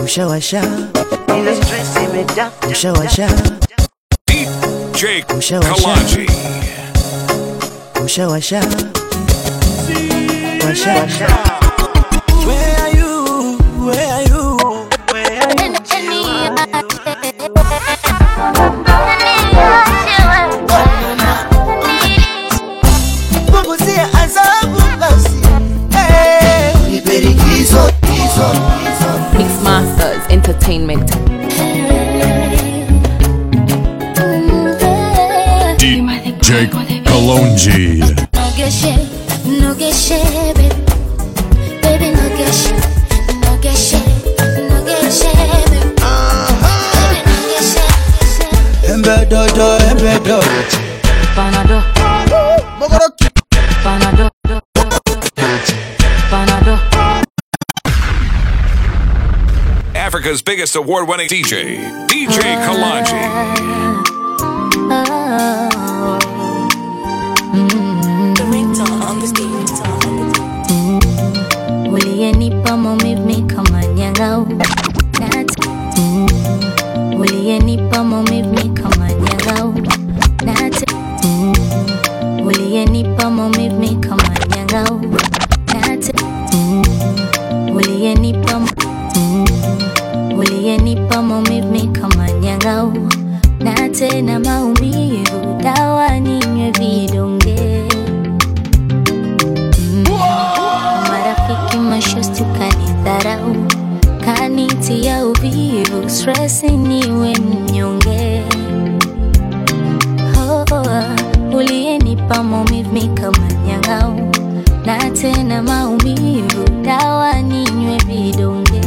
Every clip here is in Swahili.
Ushawasha ina stress imejaa. Ushawasha DJ Kalonji. Ushawasha Washa. Where are you? Where are you? Where are you? Punguzia adhabu basi. Niperikizo Mix Masters Entertainment. DJ Kalonji. No get shit, baby, no get shit, no get shit, no get shit, baby, no get shit. Embedo. Panado, Mogoroki. Panado, Panado. Africa's biggest award-winning DJ Kalonji. Uliyenipa maumivu kama nyangau. Uliyenipa maumivu kama nyangau. Uliyenipa maumivu kama nyangau. Uliyenipa maumivu kama nyangau. Na tena maumivu dawa ninywe vidonge. Marafiki mashosti kanidharau, kanitia uvivu, stress niwe mnyonge. Uliyenipa maumivu kama nyangau. Na tena maumivu dawa ninywe vidonge.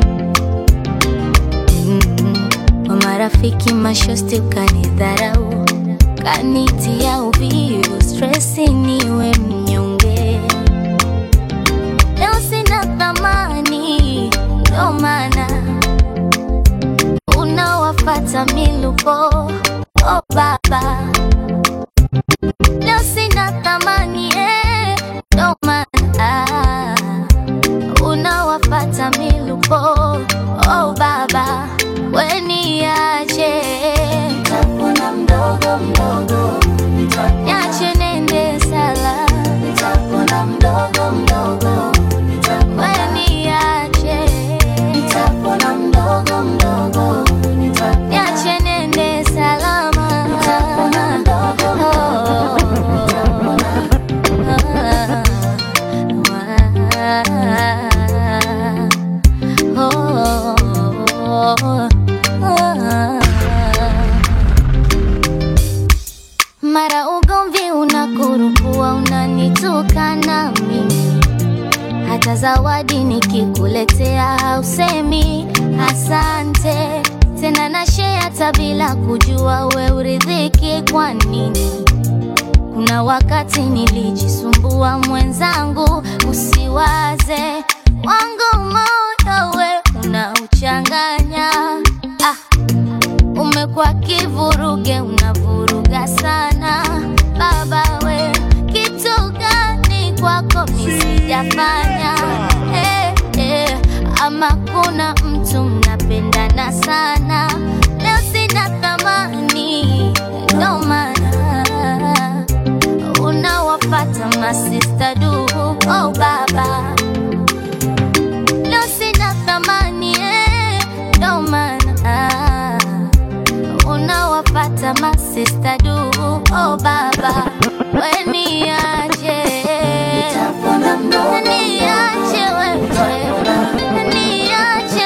Marafiki mashosti kanidharau, kanitia uvivu, stress niwe mnyonge. Leo sina thamani, ndo maana unawafata miluko. Oh baba, leo sina thamani, ndo maana unawafata miluko. Oh baba, weniache nitapona mdogo mdogo, niache nende sala, nitapona mdogo mdogo, weniache nitapona mdogo mdogo, niache nende salama, nitapona mdogo mdogo. Mara ugomvi unakurupua, unanitukana mimi. Hata zawadi nikikuletea usemi asante. Tena na share hata bila kujua we uridhiki kwa nini. Kuna wakati nilijisumbua mwenzangu, usiwaze wangu moyo we unauchanganya. Umekuwa kivuruge, unavuruga sana. Baba we, kitu gani kwako misijafanya? Ama kuna mtu mnapendana sana. Leo sina thamani, ndo maana unawafata masista du. Oh baba, leo sina thamani, ndo maana unawafata masista du. Oh baba, weniache nitapona mdogo, niache wewe, niache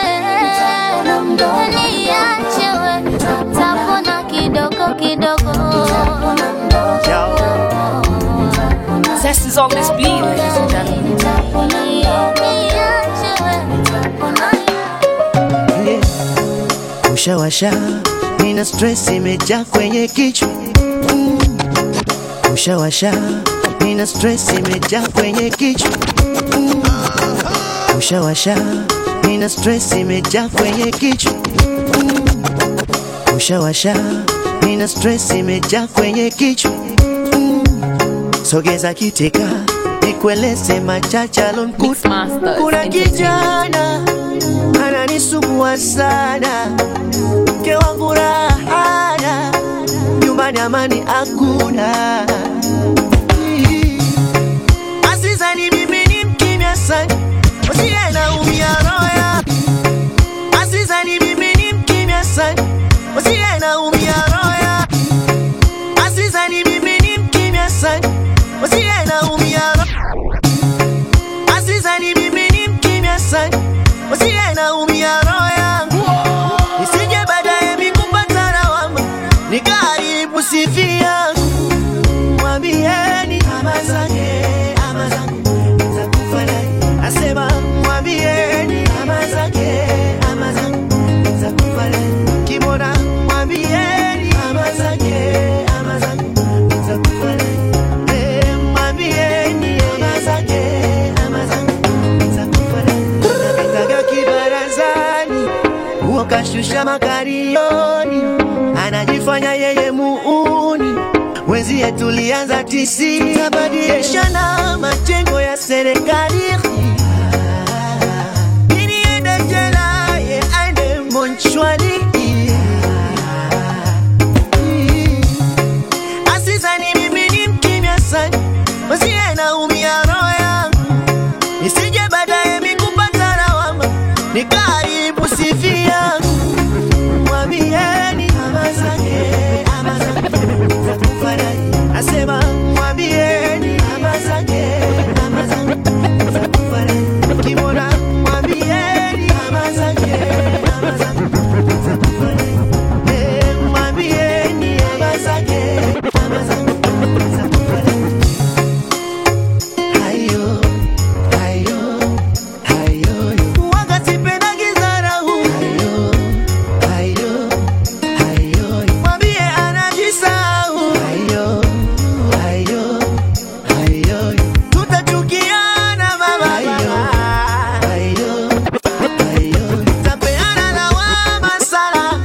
wewe, nitapona kidogo kidogo. Zest is on this beat, ladies and gentlemen. Niache wewe. Ushawasha ina stress imejaa kwenye kichwa. Ushawasha ina stress imejaa kwenye kichwa. Ushawasha ina stress imejaa kwenye kichwa. Ushawasha ina stress imejaa kwenye kichwa. Sogeza kiteka nikueleze machache alonikuta. Mix Masters Kuna Entertainment. kijana ananisumbua ananisumbua sana, mke wangu raha hana, nyumbani amani hakuna. Asizani mimi ni mkimya sana, usiye naumia roho yangu. Asizani mimi ni mkimya sana, usiye naumia roho yangu. Asizani mimi ni mkimya sana, usiye naumia roho. Asizani mimi ni mkimya sana, usiye naumia roho yangu. Nisije baadaye mikupata lawama, nikaharibu sifa yangu. Mwambieni ama zake, ama zangu nitakufa naye. Asema mwambieni ama zake, ama zangu nitakufa naye. Kimona mwambieni ama zake, ama zangu nitakufa naye. Mwambieni ama zake, ama zangu nitakufa naye. Napitaga kibarazani, huo kashusha makarioni, anajifanya yeye muuni. Wenzie tulianza tisi, tutabadilishana majengo ya serikali. Mimi niende jela, ye aende monchwani. Asizani mimi ni mkimya sana, usiye naumia roho yangu. Nisije baadaye mikupata lawama, nikaharibu sifa yangu. Mwambieni ama zake, ama zangu nitakufa naye. Asema mwambieni ama zake, ama zangu nitakufa naye. Kimona mwambieni ama zake, ama zangu nitakufa naye. Mwambieni ama zake, ama zangu nitakufa naye. Hayo, hayo, hayo, wakati penda gizarau. Hayo, hayo, hayo, mwambie anajisahau. Hayo, hayo, hayo, tutachukiana mama. Hayo, hayo, hayo, tapeana lawama sana.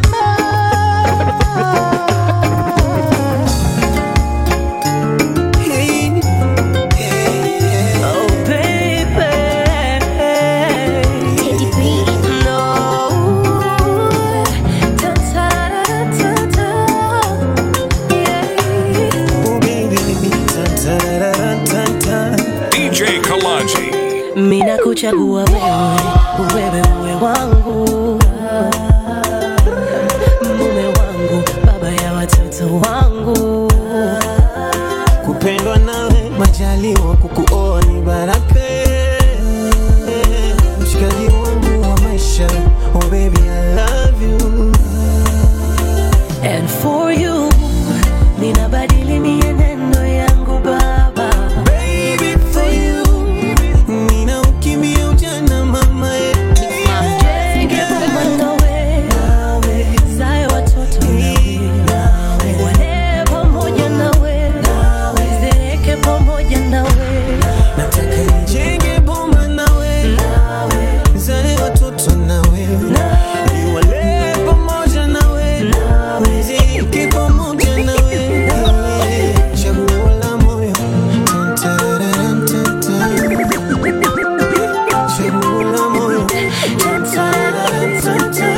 Oh baby, Teddy B. oh baby, ta-ta-ra-ra-ta-ta. DJ Kalonji. Mina kuchagua wewe mume wangu, mume wangu, baba ya watoto wangu. Kupendwa nawe majaliwa, kukuoa ni baraka. Mshikaji wangu wa maisha, oh baby I love you. And for you, ninabadili mienendo yangu baba. Baby for you, nina ukimbia ujana mama. Jenge boma nawe, zae watoto nawe, wale pamoja nawe, zeeke pamoja nawe. Nataka nijenge boma nawe, zae watoto nawe, niwale pamoja nawe, nizike pamoja nawe. Chaguo la moyo, ta-ta-ra-ra-ta-ta. Chaguo la moyo, ta-ta-ra-ra-ta-ta.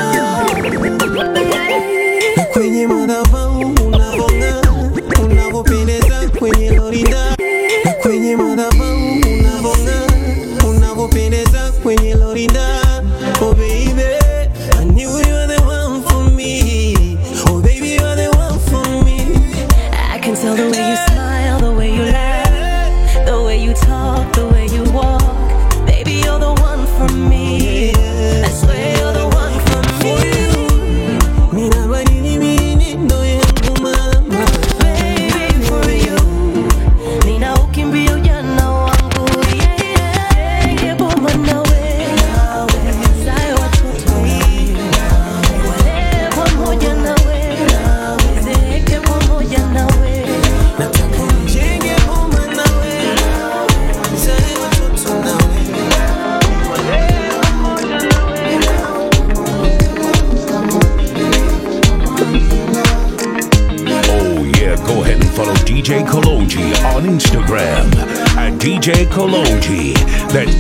Na kwenye madhabahu unavong'aa, unavopendeza kwenye lorinda. Na kwenye madhabahu unavong'aa, unavopendeza kwenye lorinda. Oh baby, I knew you were the one for me. Oh baby, you're the one for me. I can tell the way you smile, the way you laugh, the way you talk, the way you walk. Baby, you're the one for me. I swear you're the one for me. Mina badili mienendo yangu mama. Baby, for you, nina ukimbia ujana wangu. Yeah, boma nawe, zae watoto nawe, wale pamoja nawe, zeeke pamoja nawe. Nataka nijenge boma nawe, zae watoto nawe, wale pamoja nawe. Oh yeah, go ahead and follow DJ Kalonji on Instagram at DJ DJ Kalonji. That's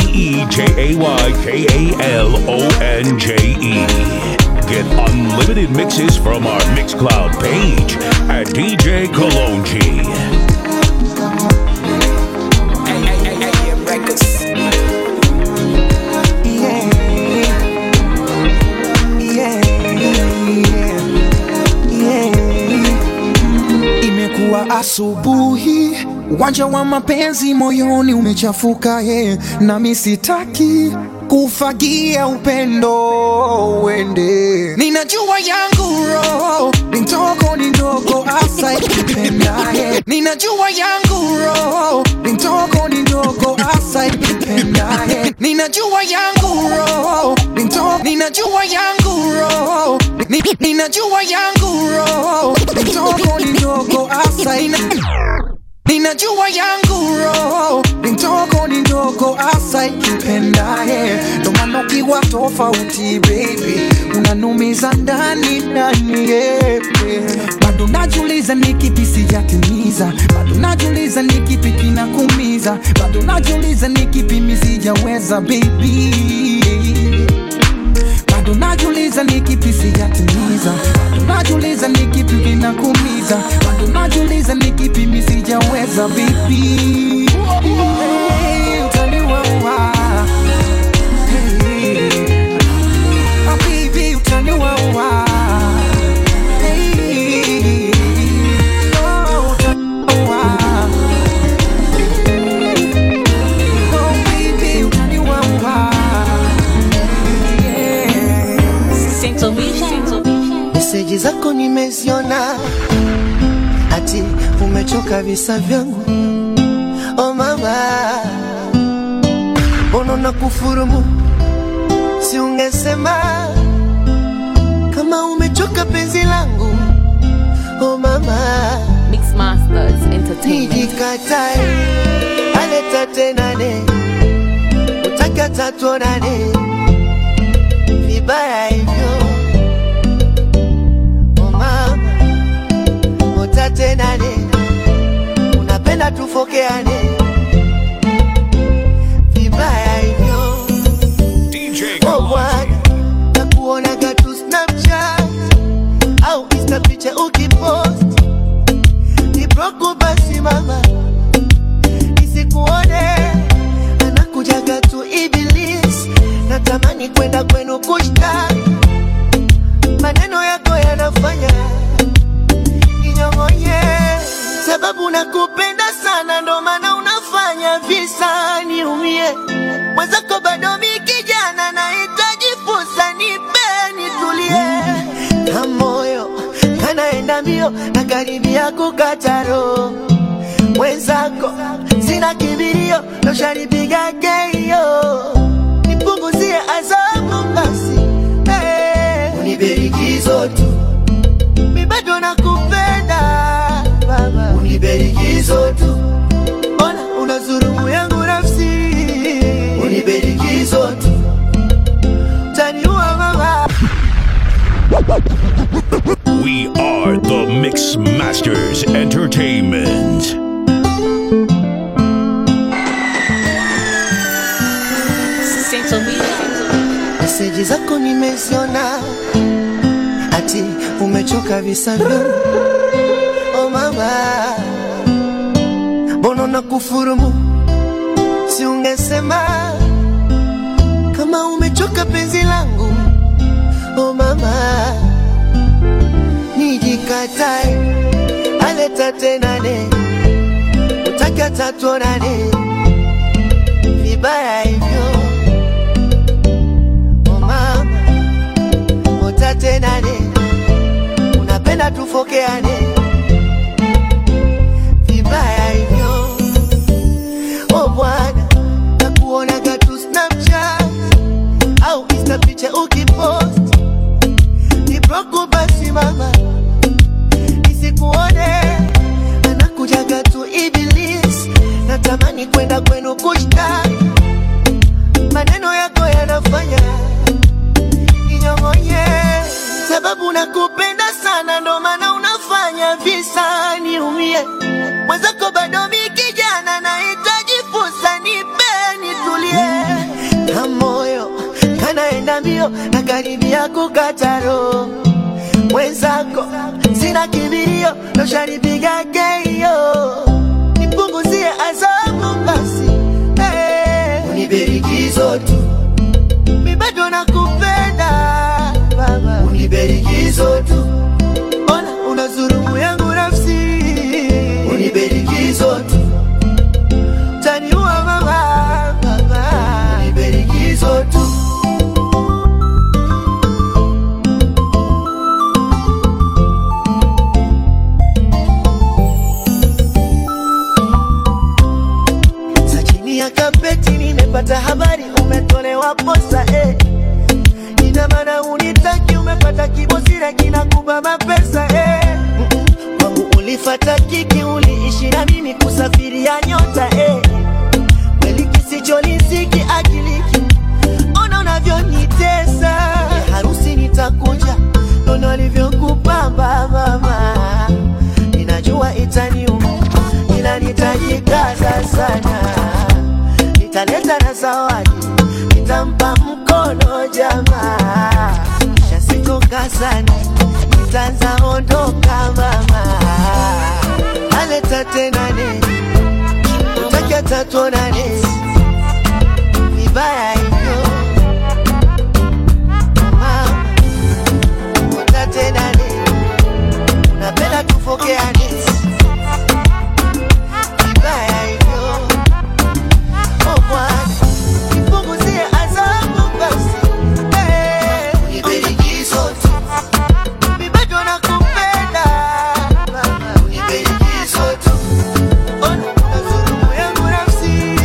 DeeJayKalonje. Get unlimited mixes from our Mixcloud page at DJ Kalonji. Imekuwa asubuhi, uwanja wa mapenzi moyoni umechafuka nami sitaki kufagia upendo uende. Ninajua yangu roho ni ndogo asa ikipenda Ninajua yangu roho ni ndogo asa ikipenda Ninajua yangu roho Ninajua yangu roho Ninajua yangu roho ni ndogo asa Ninajua yangu roho ni ndogo asa ikipenda ndo maana ukiwa tofauti baby unanumiza ndani bado najiuliza ni kipi sijatimiza, bado najiuliza ni kipi kinakuumiza, bado najiuliza ni kipi mimi sijaweza baby, bado najiuliza ni kipi sijatimiza, bado najiuliza ni kipi kinakuumiza, bado najiuliza ni kipi mimi sijaweza baby. Utaniwaua baby, utaniwaua Meseji zako nimeziona, ati umechoka visa vyangu. Oh mama, mbona nakufurumu? Si ungesema kama umechoka penzi langu. Oh mama, Mix Masters Entertainment. nijikatae aleta tenane, utakata tuonane vibaya hivyo. Tenane, unapenda tufokeane vibaya hivyo. DJ Bwana, nakuona gatu Snapchat au Insta picha ukipost. Ni broke basi mama, nisikuone. Anakuja gatu Iblis, natamani kwenda kwenu kushta. Maneno yako yanafanya sababu nakupenda sana ndo maana unafanya visa niumie. Mwenzako bado mimi kijana nahitaji fursa, nipe nitulie. Na moyo kanaenda mbio na karibia kukata roho. Mwenzako sina kibirio ndo shanipiga keio. Nipunguzie adhabu basi, uniberikizo tu, mimi bado nakupenda baba, uniberikizo tu. Ona unazurumu yangu nafsi, uniberikizo tu. Taniua mama. We are the Mix Masters Entertainment. Meseji zako nimeziona, ati umechoka visa vyangu. Oh mama, mbona nakufurumu? Si ungesema kama umechoka penzi langu. Oh mama, nijikatae aleta tenane, utakata tuonane vibaya hivyo. Oh mama, utatenane, unapenda tufokeane vibaya hivyo. Oh Bwana, nakuona gatu Snapchat au Insta picha ukipost. Ni broke basi mama, nisikuone. Anakuja gatu Iblis, natamani kwenda kwenu kushta. Maneno yako yanafanya ninyong'onye, sababu nakupenda sana ndo maana unafanya visa niumie. Mwenzako bado mimi kijana nahitaji fursa. kilio na karibia kukataro. Wenzako sina kibirio na sharipiga keyo. Nipunguzie azabu basi, uniberikizo tu. Mi bado nakupenda baba, uniberikizo tu. Ona unazulumu yangu nafsi, uniberikizo tu. Taniua mama baba, uniberikizo tu. Kapeti nimepata habari umetolewa posa ina maana unitaki, umepata kibosira kinakupa mapesa Kwangu ulifata kiki, uliishi na mimi kusafiria nyota Kweli kisicholisiki akiliki, ona unavyonitesa harusi nitakuja, nono alivyokupamba mama. Ninajua itaniuma ila nitajikaza sana. Nitaleta na zawadi, nitampa mkono jamaa. Kisha sitoka sana, nitaanza ondoka mama. Aleta tena nini, utakia tatuonane. Vibaya hivyo mama, uta tena nini, unapenda tufokeane. Vibaya hivyo nipunguzie azabu basi, uniberikizo tu. Mi bado nakupenda mama, uniberikizo tu. Ona unazulumu yangu nafsi,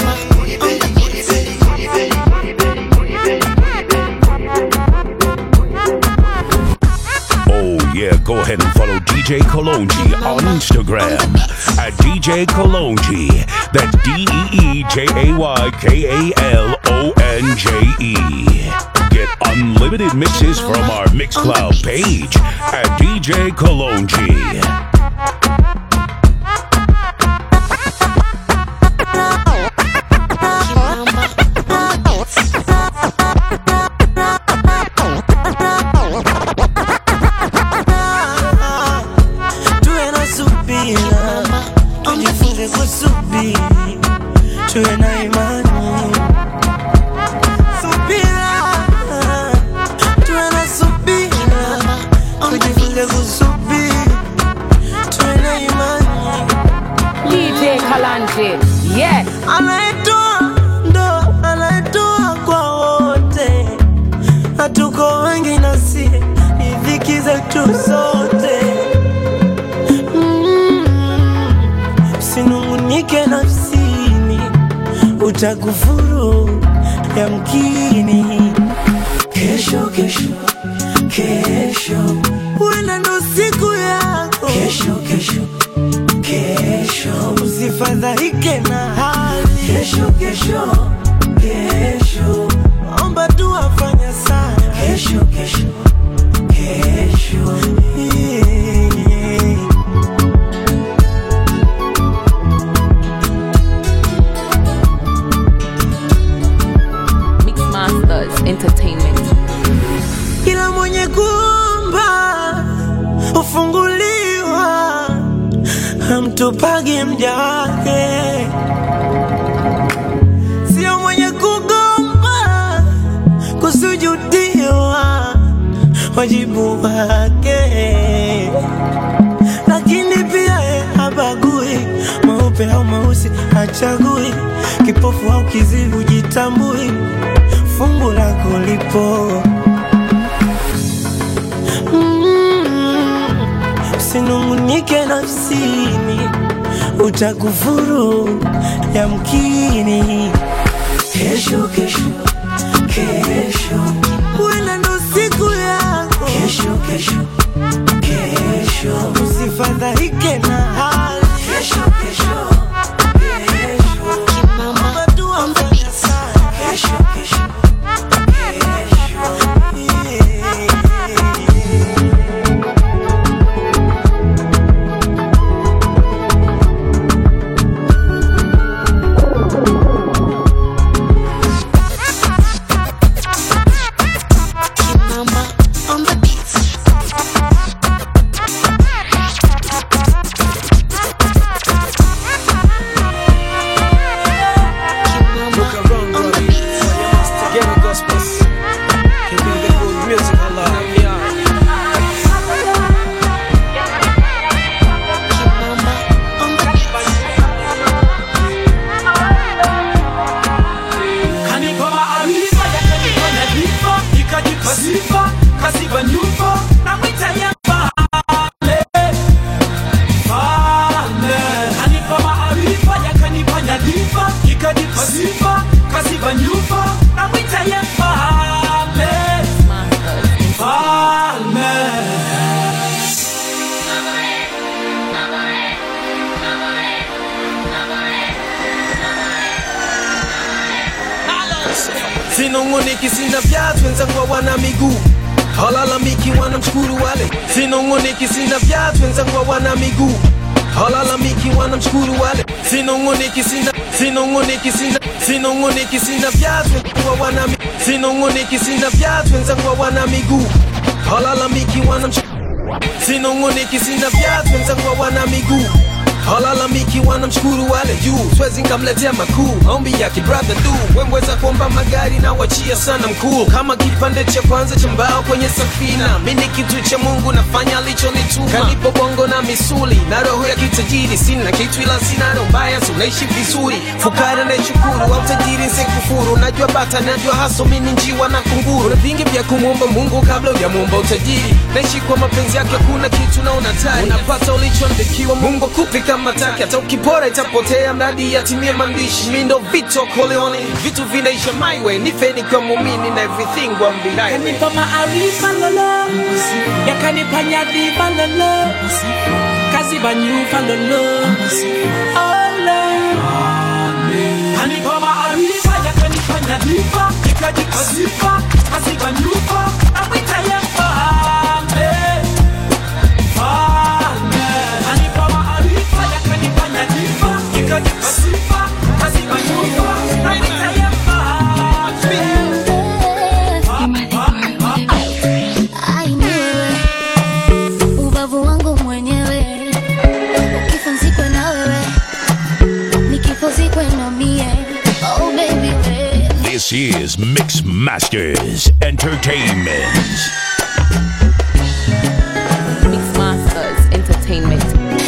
Oh yeah, go ahead and follow DJ Kalonji on Instagram at DJ Kalonji. That's DEEJAYKALONJE. Get unlimited mixes from our Mixcloud page at DJ Kalonji. Tuwe na imani, subira, tuwe na subira, tujifunze kusubiri, tuwe na imani. DJ Kalonji, yes. Anaitoa ndo anaitoa kwa wote, hatuko wengi nasi ni dhiki zetu zote. Usinungunike nafsini, utakufuru yamkini. Kesho, kesho, kesho, wena ndo siku yako. Kesho, kesho, kesho, usifadhaike na hali. Kesho, kesho, kesho, omba dua, fanya sana. Kesho, kesho, kesho, Entertainment. Kila mwenye kuomba ufunguliwa, hamtupagi mja wake. Sio mwenye kugomba kusujudiwa, wajibu wake. Lakini pia habagui, maupe au mausi hachagui, kipofu au kizivu jitambui, fungu lako lipo. Usinungunike nafsini, utakufuru yamkini. Kesho, kesho, kesho, wena ndo siku yako. Kesho, kesho, kesho, usifadhaike na hali. Kesho, kesho, kesho, mama dua mfanya sana. Kesho, kesho, sifa, kaziba nyufa, na mwita ya mfalme. Mfalme anipa maarifa, yakanipa nyadhifa, ikanipa sifa, kaziba nyufa, na mwita ya mfalme. Mfalme. Sinongoneki sina viatu, wenzangu wana miguu. Halalamiki wanamshukuru wale. Sinongoneki sina viatu, wenzangu wana miguu. Halalamiki wanamshukuru wale. Sinongoneki sina viatu, wenzangu wana miguu. Sinongoneki sina viatu, wenzangu wana miguu. Halalamiki wanamshukuru. Sinongoneki sina viatu, wenzangu wana miguu. Halalamiki wanamshukuru wale juu. Swezi nkamletea makuu, maombi yake brother do. Wemweza kuomba magari na wachia sana mkuu. Kama kipande cha kwanza cha mbao kwenye safina. Mimi kitu cha Mungu nafanya alichonituma. Kanipo bongo na misuli na roho ya kitajiri. Sina kitu ila sina roho mbaya, so naishi vizuri. Fukara na shukuru, au tajiri nsekufuru. Najua bata, najua haso, mimi njiwa na kunguru. Na vingi vya kumuomba Mungu kabla hujamuomba utajiri. Naishi kwa mapenzi yake, kuna kitu na unatari. Unapata ulichoandikiwa, Mungu kupika mataki. Hata ukipora itapotea, mradi yatimie maandishi. Mimi ndo Vito Corleone, vitu vinaisha my way. Nifeni kwa muumini na everything kwa mbilai. Kanipa maarifa lolo, yakanipa nyadhifa lolo, kaziba nyufa lolo. Oh Lord, kanipa maarifa, yakanipa nyadhifa, ikanipa sifa, kaziba nyufa, na mwita ya mfalme. Mfalme kanipa maarifa, yakanipa nyadhifa, ikanipa sifa, kaziba nyufa, na mwita ya mfalme. Ubavu wangu mwenyewe, ukifa nzikwe na wewe, nikifo zikwe na mie. Oh baby we. This is Mix Masters Entertainment. Mix Masters Entertainment.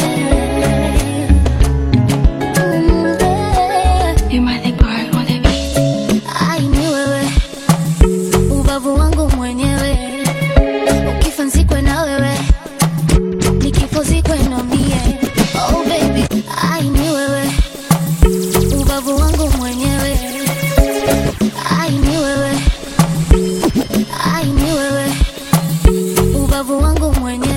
You're my thing part on the beat. Ai ni wewe, ubavu wangu mwenyewe, ukifa nzikwe na wewe, nikifo zikwe na mie. Oh baby, ai ni wewe, ubavu wangu mwenyewe. Ai ni wewe, ai ni wewe, ubavu wangu mwenyewe.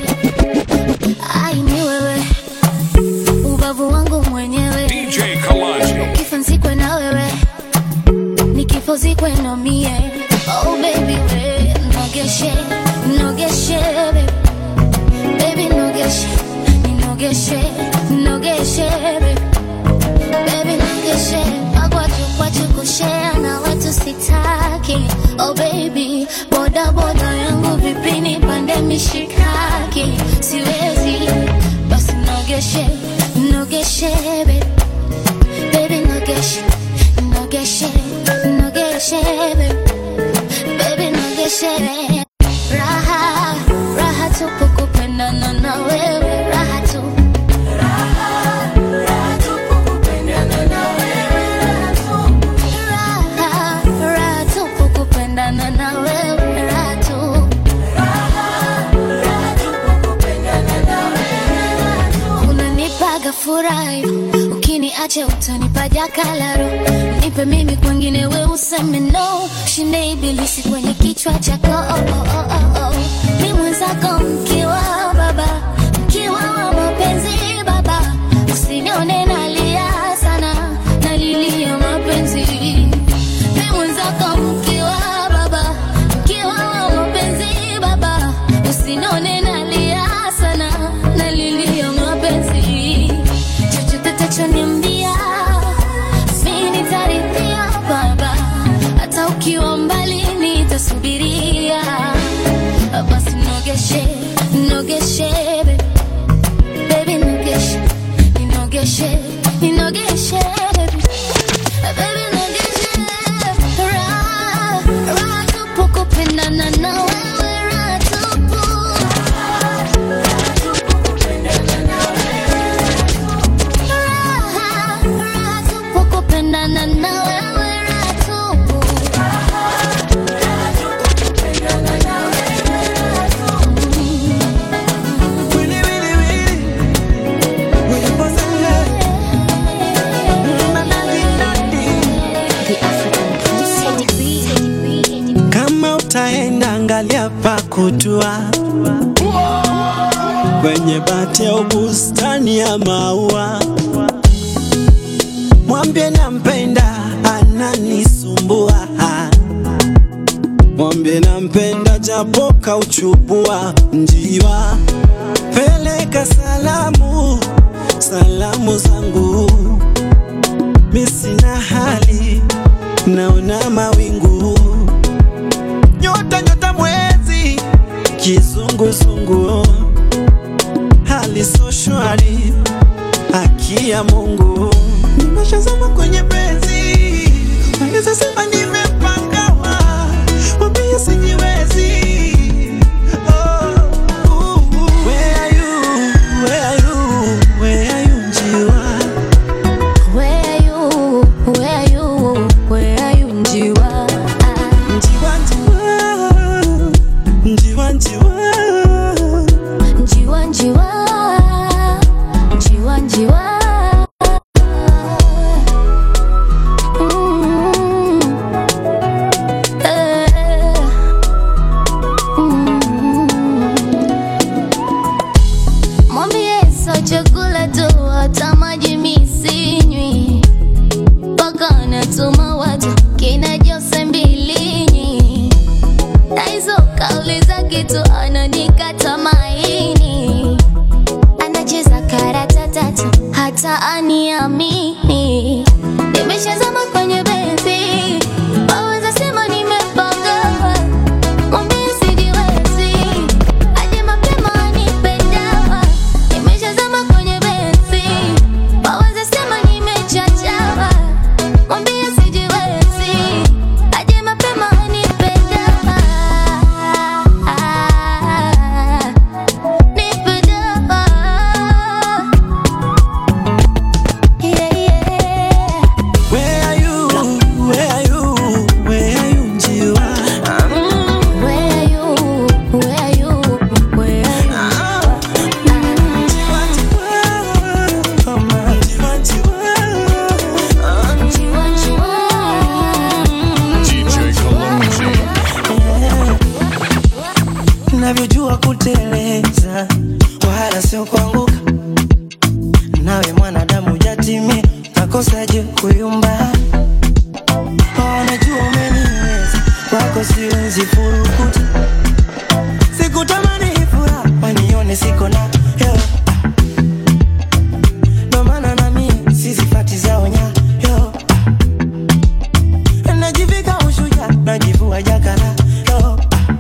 Ai ni wewe, ubavu wangu mwenyewe. DJ Kalonji. Ukifa nzikwe na wewe, nikifo zikwe na mie. Oh baby we, nogeshe, nogeshe baby. Baby nogeshe, nogeshe, nogeshe baby. Baby nogeshe, kwa kushare na watu sitaki. Oh baby, boda boda yangu vipi nipande mishikaki. Siwezi, basi nogeshe, nogeshe baby. Baby nogeshe, nogeshe, nogeshe baby. Baby nogeshe. Raha, raha tupu kupendana na wewe. Raha tu, raha, raha tupu kupendana na wewe. Raha tu, raha, raha tupu kupendana na wewe. Raha tu, raha, raha tupu kupendana na wewe. Raha tu. Unanipaga furaha, ukiniacha utanipa jakalaro. Nipe mimi kwengine we useme no. Shinde ibilisi kwenye kichwa chako. Oh, oh, oh, oh, oh. Ni mwenzako mkiwa baba, mkiwa wa mapenzi baba. Usinione nalia sana, nalilia mapenzi. Ni mwenzako mkiwa baba, mkiwa wa mapenzi baba. Usinione nalia sana, nalilia mapenzi. Chochote tachoniambia mimi nitarithia baba, hata ukiwa mbali nitasubiria. Basi nogeshe, nogeshe baby. Baby nogeshe, nogeshe, nogeshe baby. Baby nogeshe. Raha, raha tupu kupendana na wewe. Raha tupu, raha tupu kupendana na wewe. Raha, raha tupu kupendana na wewe. Raha tupu, raha tupu kupendana na wewe. kaenda angalia pa kutua kwenye bati au bustani ya maua. Mwambie nampenda, ananisumbua. Mwambie nampenda japo kauchubua. Njiwa, peleka salamu, salamu zangu. Mi sina hali, naona mawingu. Nyota nyota mwezi, kizunguzungu. Hali so shwari, haki ya Mungu. Nimeshazama kwenye penzi, naweza sema nimepangawa. Mwambie sijiwezi. Where are you? Where are you? Where are you, njiwa? Where are you? Where are you? Where are you, njiwa? Njiwa, njiwa. Njiwa, njiwa. Njiwa, njiwa. Njiwa, njiwa. Mwambie so chakula tu, hata maji mi sinywi. Paka natuma watu kina Jose Mbilinyi. Na hizo kauli zake tu ananikata maini. Anacheza karata tatu hata aniamini. Nimeshazama kwenye benzi, waweza sema nimepanga. Mwambie sijiwezi, aje mapema anipe dawa. Nimeshazama kwenye benzi, waweza sema nimechachawa. Mwambie sijiwezi, aje mapema anipe dawa. Nipe dawa. Yeah, yeah. Where are you? Where are you? Where are you, njiwa? Where are you? Where are you? Where are you? Njiwa, njiwa. Njiwa, njiwa. DJ Kalonji. Navyojua kuteleza wala sio kuanguka. Nawe mwanadamu jatimi, nakosaje kuyumba? Najua umeniweza, wako siwezi furukuta. Sikutamani hii furaha, wanione siko na yo. Ndo maana nami sizifati zao nyayo. Najivika ushujaa, najivua jakala yo.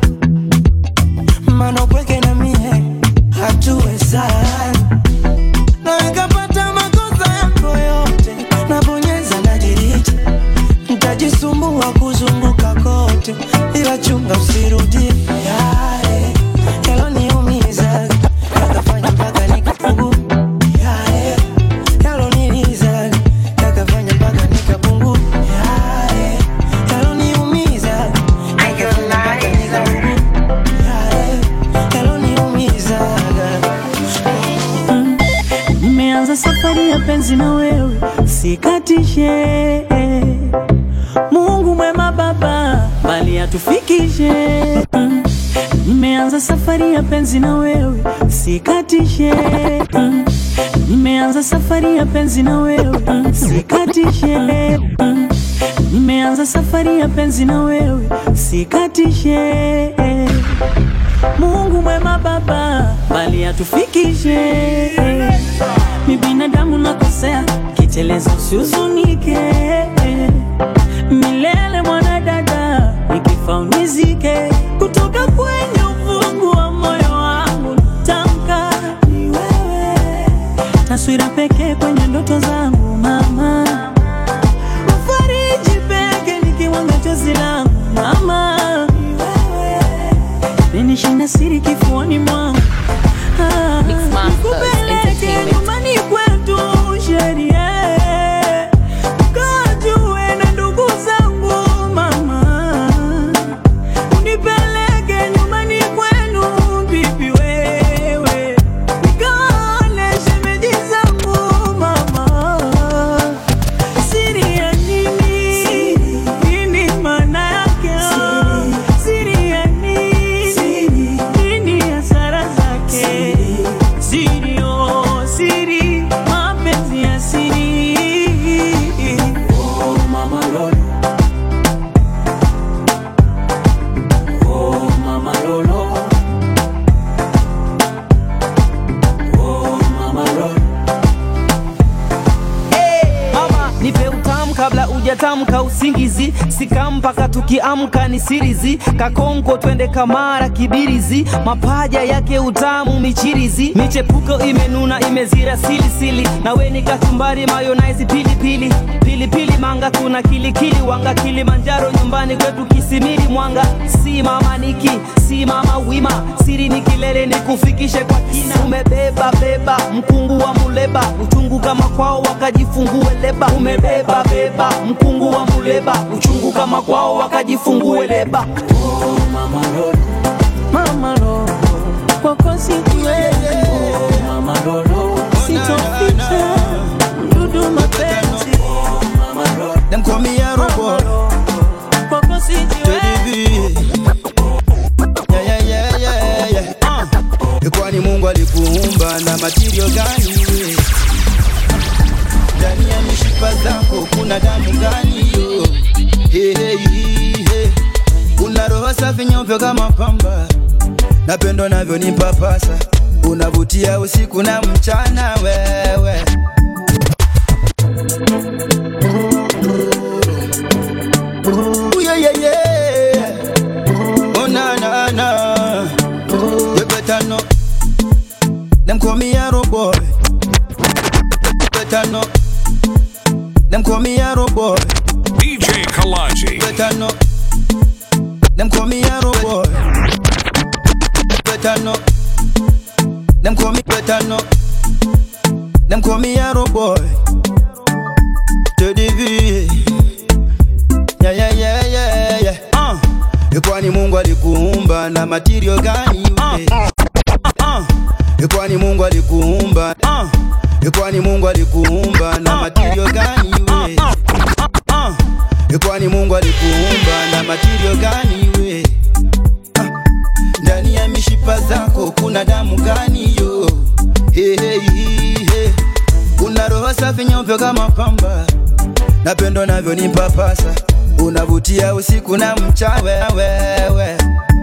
Mano kweke na mie hatuwezani. Na nikapata makosa yako yote, nabonyeza najiriti. Nitajisumbua kuzunguka kote, ila chunga usirudie yale yaloniumiza, yakafanya mpaka nikapungu. Yale yaloniliza, yakafanya mpaka nikapungu. Yale yaloniumiza, yakafanya mpaka nikapungu. Yale yaloniumiza. Nimeanza safari ya penzi na wewe, sikatishe. Mungu mwema Baba, bali atufikishe. Nimeanza safari ya penzi na wewe, sikatishe. Nimeanza safari ya penzi na wewe, sikatishe. Nimeanza safari ya penzi na wewe, sikatishe. Mungu mwema Baba, bali atufikishe. Mi binadamu nakosea, kiteleza usihuzunike. Milele mwanadada, nikifa unizike. Kutoka kwenye ufungu wa moyo wangu tamka ni wewe. Taswira pekee kwenye ndoto zangu mama. Ufariji pekee nikiwanga chozi langu mama. Ninishinda siri kifuani mwangu. Nikupeleke nyumbani kwetu sheria. Ukajue na ndugu zangu mama. Unipeleke nyumbani kwenu bibi wewe. Nikaone shemeji zangu mama. Siri ya nini? Nini maana yake? Siri ya tamka usingizi, sika mpaka tukiamka ni sirizi, kakonko twende Kamara Kibirizi, mapaja yake utamu michirizi, michepuko imenuna imezira silisili, na weni kachumbari mayonnaise pilipili, pilipili manga tuna kilikili, wanga Kilimanjaro nyumbani kwetu Kisimiri Mwanga, si mama Niki, si mama wima, siri ni kilele ni kufikishe kwa kina, umebeba beba mkungu wa muleba, uchungu kama kwao wakajifungue leba, umebeba beba mkungu wa muleba, uchungu kama kwao wakajifungue leba. Oh mama Lolo, mama Lolo, kwako sikiwele. Oh mama Lolo, sitoficha mdudu mapenzi. Oh mama Lolo, them call me a robot. kwako sikiwele. Yeah. Kwani Mungu alikuumba na material gani we? Ndani ya mishipa zako kuna damu gani yo? Hey. Una roho safi nyeupe kama pamba, napendo navyo nipapasa, unavutia usiku na mchana wewe. Yeah. Oh na. You better know. Them call me Arrow Boy. Better know. Them call me Arrow Boy. DJ Kalonji. Better know. Them call me Arrow Boy. Better know. Them call me better know. Them call me Arrow Boy. To the V. Yeah. Kwani Mungu alikuumba na material gani we? Kwani Mungu alikuumba Kwani Mungu alikuumba na material gani we? Kwani Mungu alikuumba na material gani we? Ndani ya mishipa zako kuna damu gani yo? Hey. Una roho safi nyeupe kama pamba, napendo navyo nipapasa, unavutia usiku na mchana wewe.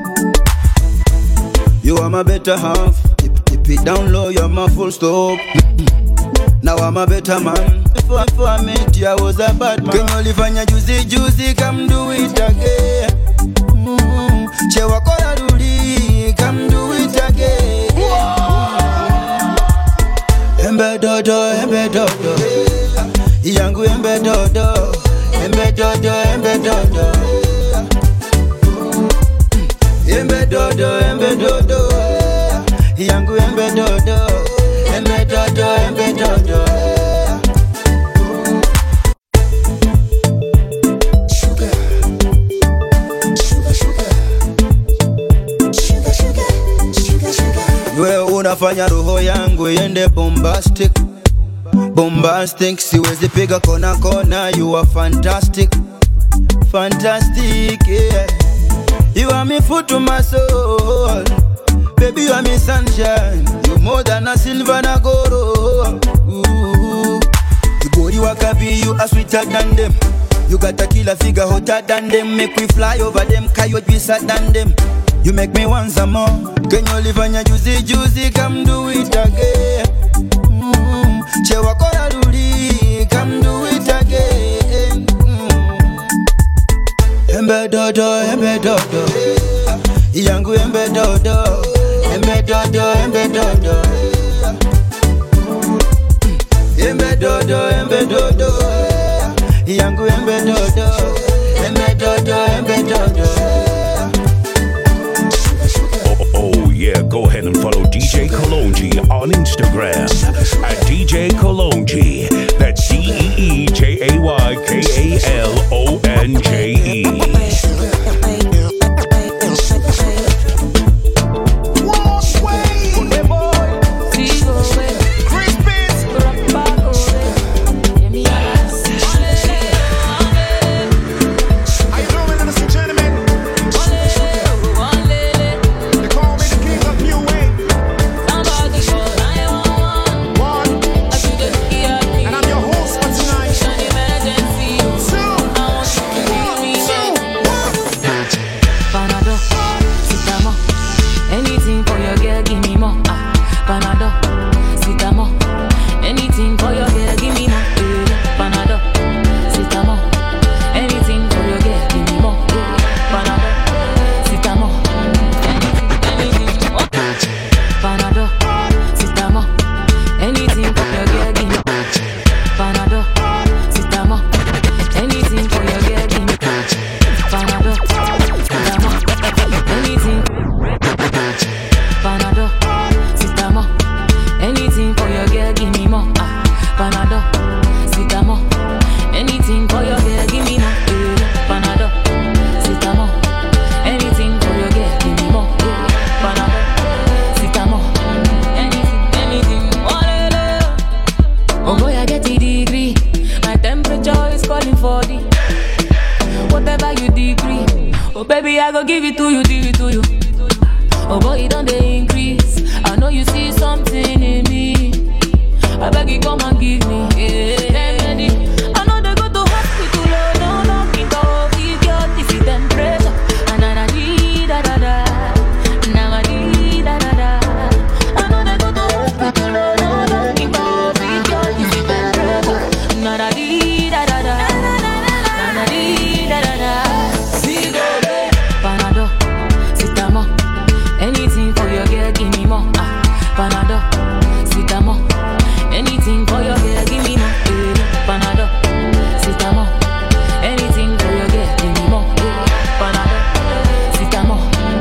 You are my better half. Keep it down low, you're my full stop. Now I'm a better man. Before I met you, I was a bad man. Can you lifanya juicy, come do it again. Chewa kola duli, come do it again. Embe dodo. Yangu embe dodo. Embe dodo. Embe dodo. Yangu embe dodo. Embe dodo. Sugar. Wewe unafanya roho yangu iende bombastic, siwezi piga kona, you are fantastic, yeah. You are me food to my soul, baby you are me sunshine, you more than a silver and gold. You body wakabi, you are sweeter than them, you got a killer figure hotter than them, make we fly over them, coyote better than them. You make me want some more. Can you live on your juicy, come do it again. Chewa kola duli, come do it again. Embe dodo. Yangu embe dodo. Embe dodo. Yangu embe dodo. Embe dodo. Oh yeah, go ahead and follow DJ Kalonji on Instagram at DJ Kalonji. That's DeeJayKalonje. And I'm your host for tonight. give it to you, give it to you. Oh boy, it don't they increase. I know you see something in me. I beg you come and give me. Yeah. I know they go to hospital, no, no, think of if you're defeat them pressure. And I need da da da. Now I need da da da. I know they go to hospital, no, no, think of if you're defeat them pressure. Now I need da da da. Now I need da da da. See go Panado, Sitamo. Anything for your girl, give me more. Panado, Sitamo. Anything for your girl, give me more. Panado, Sitamo. Anything for your girl, give me more. Panado, Sitamo.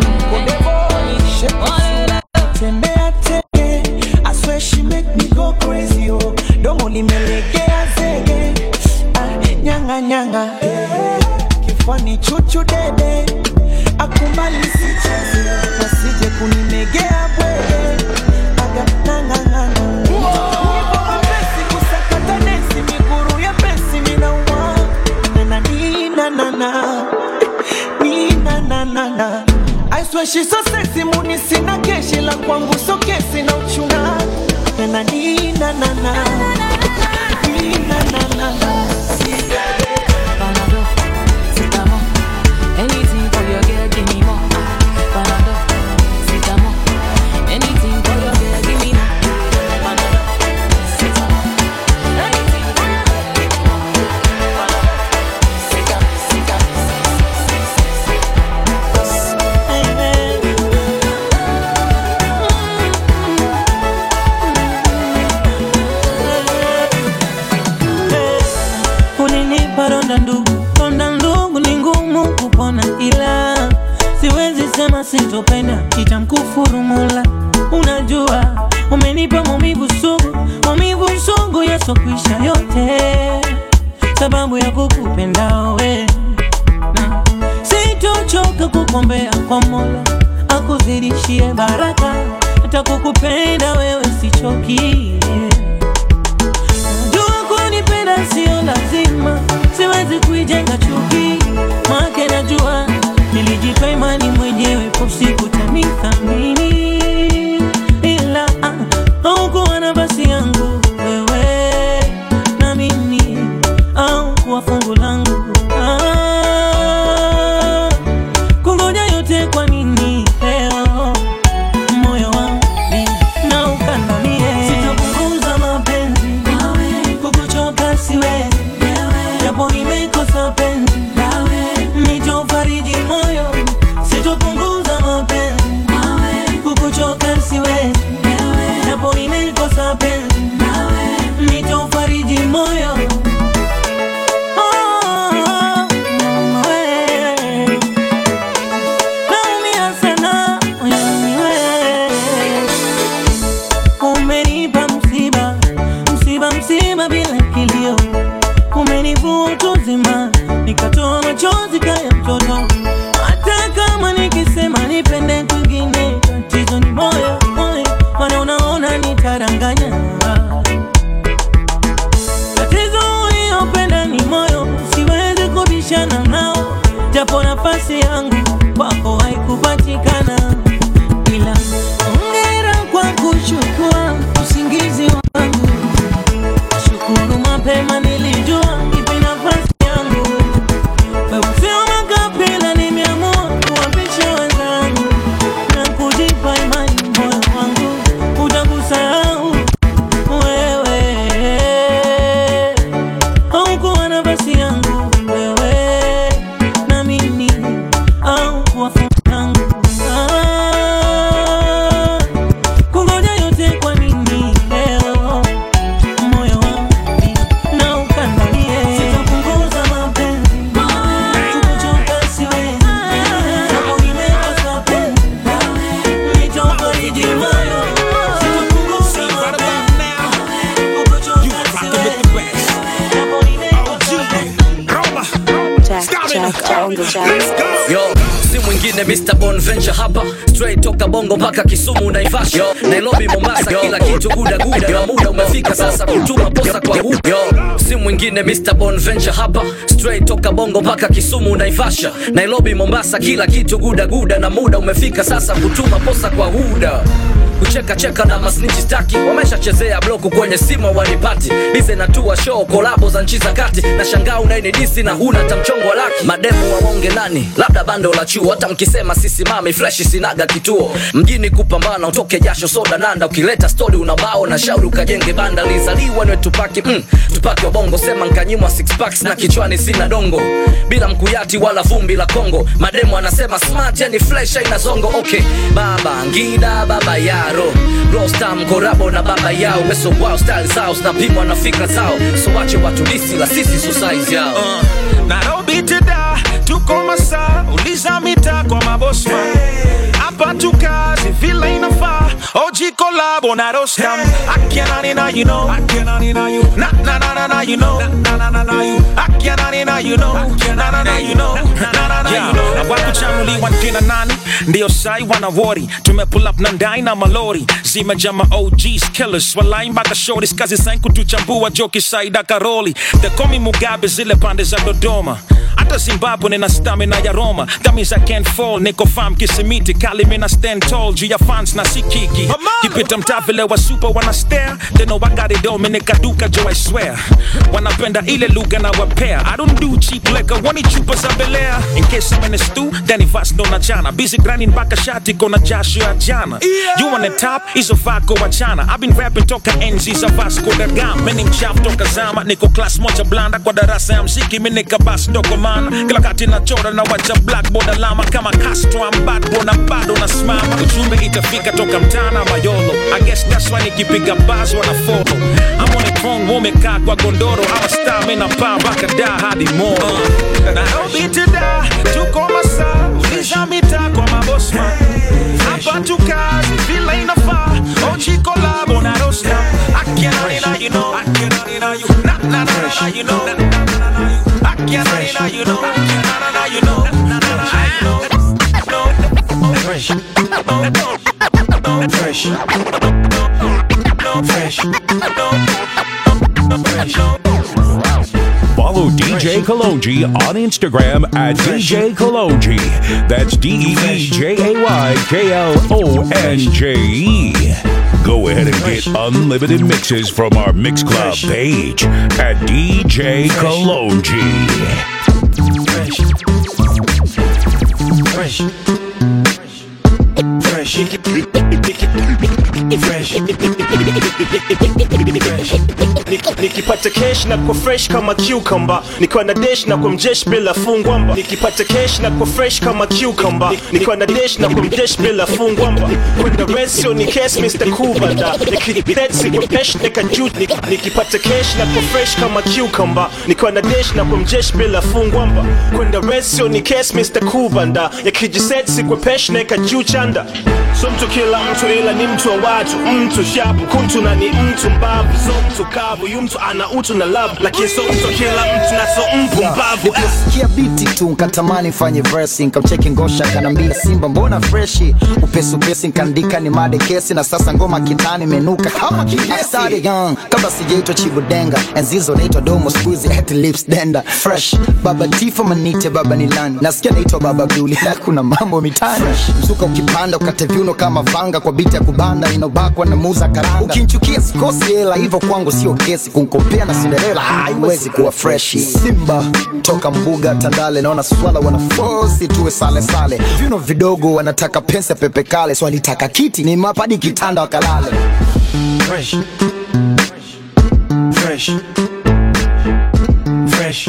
Tembea teke, I swear she make me go crazy, oh. Don't only melegea zege, nyanga nyanga. Kifani chuchu dede, akumbali sicheze, nasije kunimegea bwege, aga nanga nanga. Nipo mapesi kusakata nesi, miguru ya pesi minauma. Nana nina nana, nina nana nana. I swear she's so sexy, muni sina keshi la kwangu so kesi na uchuna. Nana nina nana, nina nana nana. Panado, Sitamo. Anything for your girl, give me more. Panado, Sitamo. Anything for your girl, give me more. Panado, Sitamo. Anything for your girl, give me more. Panado, Sitamo, Sitamo. Ulinipa ronda ndugu ni ngumu kupona, ila siwezi sema sitopenda, itamkufuru Mola. Unajua umenipa maumivu sugu yasokwisha yote, sababu ya kukupenda wewe. Na sitochoka kukuombea kwa Mola akuzidishie baraka, hata kukupenda wewe sichoki. Kunipenda sio lazima, siwezi kuijenga chuki. Make najua nilijipa imani mwenyewe kwa siku tanithamini, ila haukuwa nafasi yangu wewe na mimi, au kuwa fungu langu. Kungoja yote kwa nini leo moyo wangu na ukandamie. Sitapunguza mapenzi kukuchoka siwezi, japo nimekosa penzi nitofariji moyo. Sitopunguza mapenzi kukuchoka siwezi, japo nimekosa penzi nitofariji moyo. Naumia sana moyoni wewe, umenipa msiba bila kilio, umenivua utu uzima, nikatoa machozi kaya mtoto. Hata kama nikisema nipende kwingine, tatizo ni moyo, maana unaona nitaranganya. Tatizo uliyopenda ni moyo, siwezi kubishana nao, japo nafasi yangu kwako haikupatikana, ila hongera kwa kuchukua usingizi wangu. Shukuru mapema nilijua ipi nafasi yangu, sio makapila, nimeamua kuwapisha wenzangu na kujipa imani moyo wangu utakusahau wewe. Haukuwa nafasi yangu wewe na mimi, au kuwa fungu langu. Kungoja yote kwa nini leo moyo wangu na ukandamie. Sitapunguza mapenzi kukuchoka siwezi, japo nimekosa penzi nitofariji moyo. Sitapunguza mapenzi kukuchoka siwezi, japo nimekosa penzi. Yo, si mwingine mwingine Mr. Bonventure hapa, straight toka Bongo mpaka Kisumu Naivasha, Nairobi Mombasa, kila kitu guda guda, na muda umefika sasa kutuma posa kwa huyo. Si mwingine Mr. Bonventure hapa, straight toka Bongo mpaka Kisumu Naivasha, Nairobi Mombasa, kila kitu guda guda, na muda umefika sasa kutuma posa kwa huda. Kucheka cheka na masnitchi staki, wameshachezea bloku kwenye simu wanipati. Bize na tour show collabo za nchi za kati, na shangaa unainidisi na huna tamchongo laki. Mademu waonge nani, labda bando la chuo, hata mkisema sisi mami fresh sinaga kituo. Mjini kupambana utoke jasho soda nanda, ukileta story unabao na shauri ukajenge banda. Lizaliwa nwe tupaki, tupaki wa Bongo, sema nkanyimwa 6 packs na kichwani sina dongo. Bila mkuyati wala vumbi la Kongo, mademu anasema smart yani fresh haina zongo. Okay, baba ngida baba yaro, Rostam korabo na baba yao, meso wow style sauce na pimwa na fikra zao. So wache watu disi la sisi so size yao. Nairobi teda, tuko masa, uliza mita kwa mabosma. Hapa tukazi vila inafaa, OG collabo na Rostam. Akiananina you know, Akiananina you, na na na na you know, na na na you, Akiananina you know, na na na you know, na na na you know. Na watu chanuli wankina nani, ndio sai wana worry. Tume pull up na ndai na malori, zima jama OGs killers, walai mpaka shorties, kazi sain kutuchambua joki saida karoli. They call me Mugabe zile pande za Dodoma, hata Zimbabwe nina stamina ya Roma. That means I can't fall, niko fam kisimiti, kali mina stand tall, juu ya fans na sikiki. Kipita mtaa vile wa super wana stare, they know I got it all, mene kaduka jo I swear. Wanapenda ile lugha na wapea, I don't do cheap liquor, wani chupa za Belea. In case I'm in a stew, Danny Vass ndo na chana, busy grinding baka shati kona jasho ya jana. You on the top, iso vako wachana, I've been rapping toka enzi za Vasco da Gama. Meni mchafu toka zama, niko class moja blanda, kwa darasa ya mziki mimi nika bas ndoko mana. Kila kati na chora na wacha blackboard alama, kama Castro I'm bad bro na bado na smama. Ujumbe itafika toka mtana Mayolo, I guess that's why nikipiga buzz wana follow. I'm on the throne, wamekaa kwa gondoro, I'm a star, mina paa baka da hadi moro. Nairobi teda, tuko masa, uliza mita kwa mabosma. Hapa tukazi vila inafaa, OG collabo na Rostam. Akiananina you know, Akiananina you, na na na you know, na na na you, Akiananina you know, na na na you know, na na na you know. Fresh, fresh, fresh, fresh. Follow DJ Kalonji on Instagram at DJ Kalonji. That's DEEJAYKLONJE. Go ahead and get unlimited mixes from our Mix Club page at DJ Kalonji. Fresh, fresh, nikipata cash na kwa fresh kama cucumber, nikiwa na dash na kwa mjesh bila fungwamba. Nikipata cash na kwa fresh kama cucumber, nikiwa na dash na kwa mjesh bila fungwamba. Kwenda resio ni case Mr. Kubanda, nikipetsi kwa cash nika jute. Nikipata cash na kwa fresh kama cucumber, nikiwa na dash na kwa mjesh bila fungwamba. Kwenda resio ni case Mr. Kubanda, yakijisetsi kwa cash nika juchanda. So mtu kila mtu ila ni mtu wa watu, mtu shabu kuntu na ni mtu mbavu. So mtu kavu, yu mtu ana utu na love, lakini so mtu kila mtu na so mpu mbavu. Kia biti tu nkatamani fanye versi, nkamcheki ngosha kanambia Simba mbona freshi. Upesi upesi nkandika ni made kesi, na sasa ngoma kitani menuka kama kiesi. I started young, kabla sijaitwa Chibudenga, enzizo naitwa Domo squeezy at lips denda. Fresh, baba Tifo manite baba Nilani, nasikia naitwa baba Abduli, kuna mambo mitani. Mzuka ukipanda ukate viuno kama vanga, kwa biti ya kubanda inobakwa na muza karanga. Ukinchukia sikosi hela, hivyo kwangu sio kesi. Kunkopea na Cinderella haiwezi kuwa freshi. Simba toka mbuga Tandale, naona swala wanafosi tuwe sale sale. Viuno vidogo wanataka pensa pepe kale, so walitaka kiti ni mapadi kitanda wakalale. Fresh, fresh, fresh,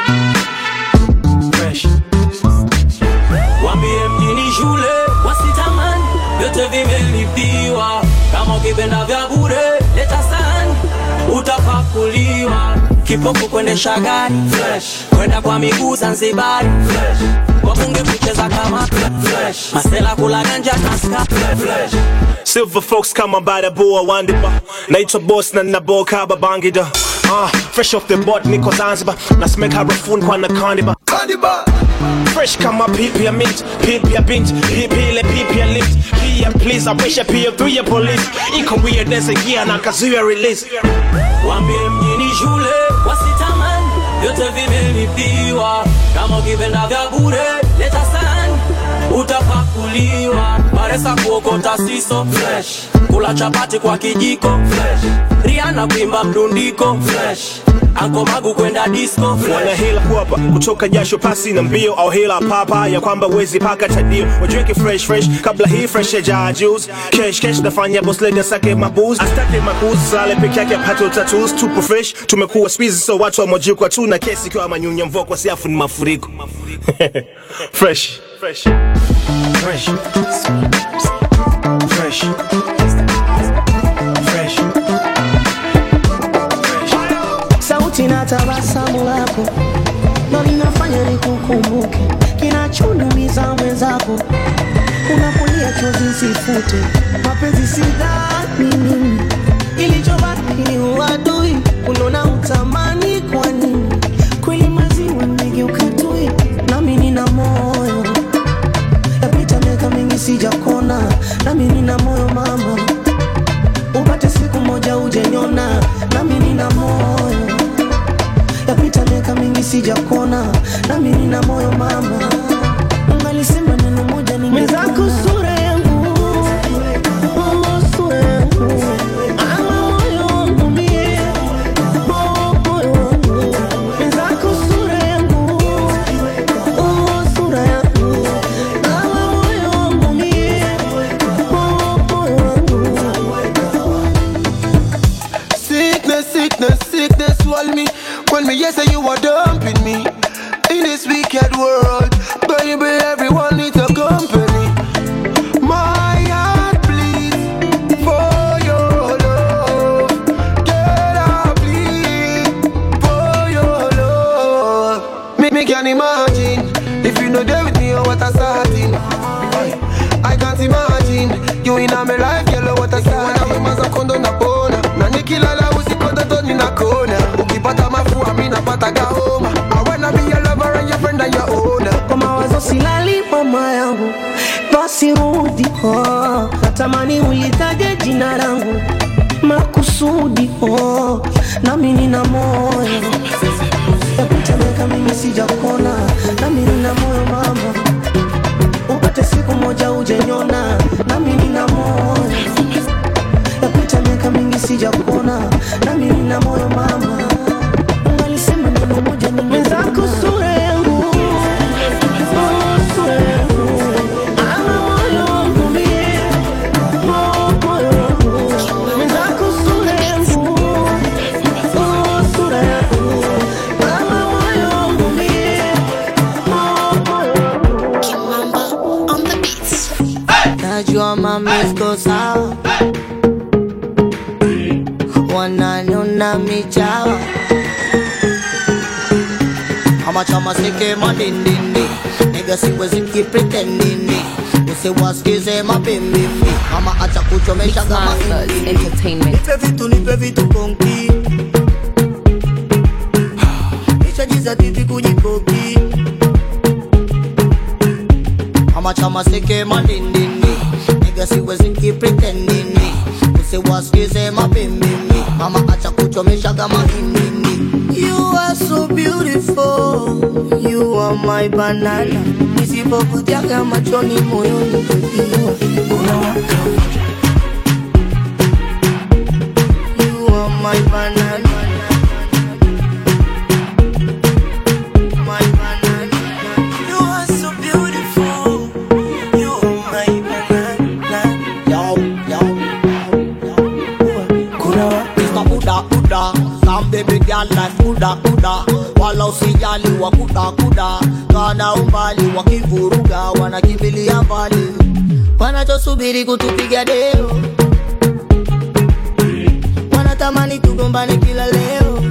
fresh. Wambie mjini shule wasitamani, yote vimelipiwa. Kama ukipenda vya bure leta sahani, utapakuliwa. Kipofu kuendesha gari fresh, kwenda kwa miguu Zanzibar fresh, wabunge kucheza kama fresh, masela kula ganja taska fresh. Silver folks kama bada boa wandiba, naitwa boss na nabo kaba bangida. Fresh off the board niko Zanzibar, na smeka rafuni kwa na kandiba. Fresh kama pipi ya mint, pipi ya bint, pipi ile pipi ya lift. Pia please, I wish I pia through your police. Iko weirdness again, na kazuia release. Wambie mjini shule wasitamani, vyote vimelipiwa. Kama ukipenda vya bure, leta sana, utapakuliwa. Maresa kuokota siso fresh, kula chapati kwa kijiko fresh, Rihanna kuimba mdundiko fresh, Anko Magu kwenda disco fresh. Wana hila kuapa, kutoka jasho pasi na mbio. Au hila papa, ya kwamba wezi paka tadio. Wajweke fresh fresh, kabla hii fresh ya jaa juice. Cash cash, nafanya boss lady asake mabooze. Astake makuzi, sale peke yake pato tattoos. Tupo fresh, tumekuwa squeezy so watu wa mojiko tu. Na kesi kwa manyunya mvoko, siafu ni mafuriko. Fresh fresh fresh fresh fresh. Sauti na tabasamu lako ndo linafanya nikukumbuke, kinachoniumiza mwenzako unapolia chozi sifute. Mapenzi sidhani mimi, kilichobaki ni uadui. Unaona utamani kwa nini? Kweli maziwa nimegeuka tui, nami nina moyo. Yapita miaka mingi sijakona, nami nina moyo mama. Upate siku moja uje nyona, nami nina moyo. Yapita miaka mingi sijakona, nami nina moyo mama. Ungalisema neno moja ningezako sura yangu, sura yangu, ama moyo wangu mie, moyo wangu. Mwenzako sura yangu, sura yangu, ama moyo wangu mie, moyo wangu. Sickness swallow me. When me yes say you are dumping me in this wicked world, baby, everyone needs a company. My heart bleeds for your love. Get up, bleed for your love. Me can't imagine if you know there with me or what I starting. I can't imagine you in my life, yellow what I starting. When I'm a mazakondo na bona na nikilala usikonda toni na kona. Ukipata mafua mimi napata gaoma. I wanna be your lover and your friend and your owner. Kwa mawazo silali mama yangu, basi rudi natamani ulitaje jina langu makusudi nami nina moyo. Yapita miaka mingi sijakona, nami nina moyo mama. Upate siku moja uje nyona, nami nina moyo. Yapita miaka mingi sijakona, nami nina moyo mama. Ungalisema neno moja mwenzako sura yangu, sura yangu, ama moyo wangu mie, moyo wangu. Mwenzako sura yangu, sura yangu, ama moyo wangu mie, moyo wangu. Kimamba on the beats. Najua mamiko sawa, wananiona michawa. Chama sike madindindi, nigga siwezi keep pretending. Usiwasikize mapimbi, mama acha kuchomesha kama entertainment. Nipe vitu konki, nishajiza titi kujikoki. Mama chama sike madindindi, nigga siwezi keep pretending. Usiwasikize mapimbi, mama acha kuchomesha kama indini. You are so beautiful, you are my banana. Nisipokutiaga machoni moyoni unawaka. You are my banana, my banana. You are so beautiful, you are my banana. Mr. Buddha, some baby girl like Buddha. Wala usijali wa kuda. Kana umbali wakivuruga wanakimbilia mbali. Wanachosubiri kutupiga deo, wanatamani tugombane kila leo.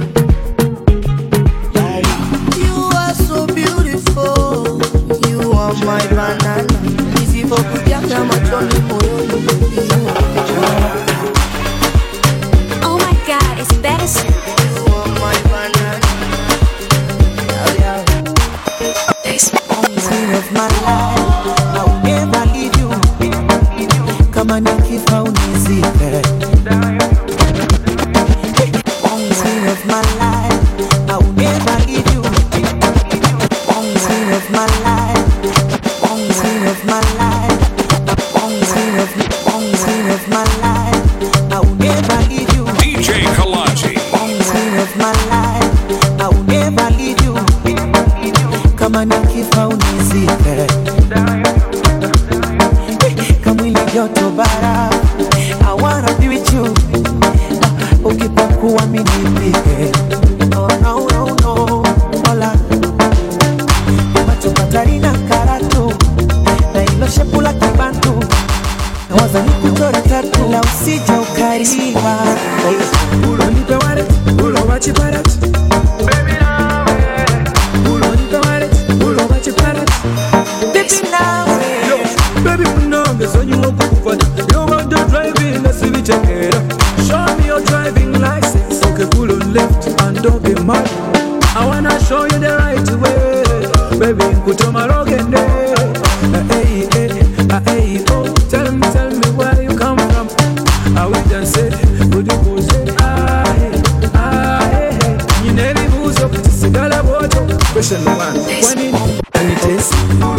You are so beautiful, you are my banana. Nisipokutiaga machoni moyoni. Oh my God, it's better. You are my banana. This kama nikifa unizike. Queen of my life, I will never leave you. Queen of my life, queen of my life, queen of my life, I will never leave you. DJ Kalonji. Queen of my life, I will never leave you. Kama nikifa unizike. Kamwili joto bara, I wanna be with you. Ukipakuwa minipike. Oh no no no, hola. Machopatari na karatu, na ilo shepu la kibantu. Nawaza nikuchore tatu, la usija ukariwa. Ulo nipe waret, ulo wachi parat. Baby nawe. Ulo nipe waret, ulo wachi parat. Baby nawe. Baby munonge sonyi wakufanya. You want to drive in the city check. Show me your driving license. Okay, pull on left and don't get mad. I wanna show you the right way. Baby, put on my rock and hey, hey, oh. Tell me where you come from. I will just say, would you go say, hey. You never lose up to Sigala Bojo. Question one. When it is,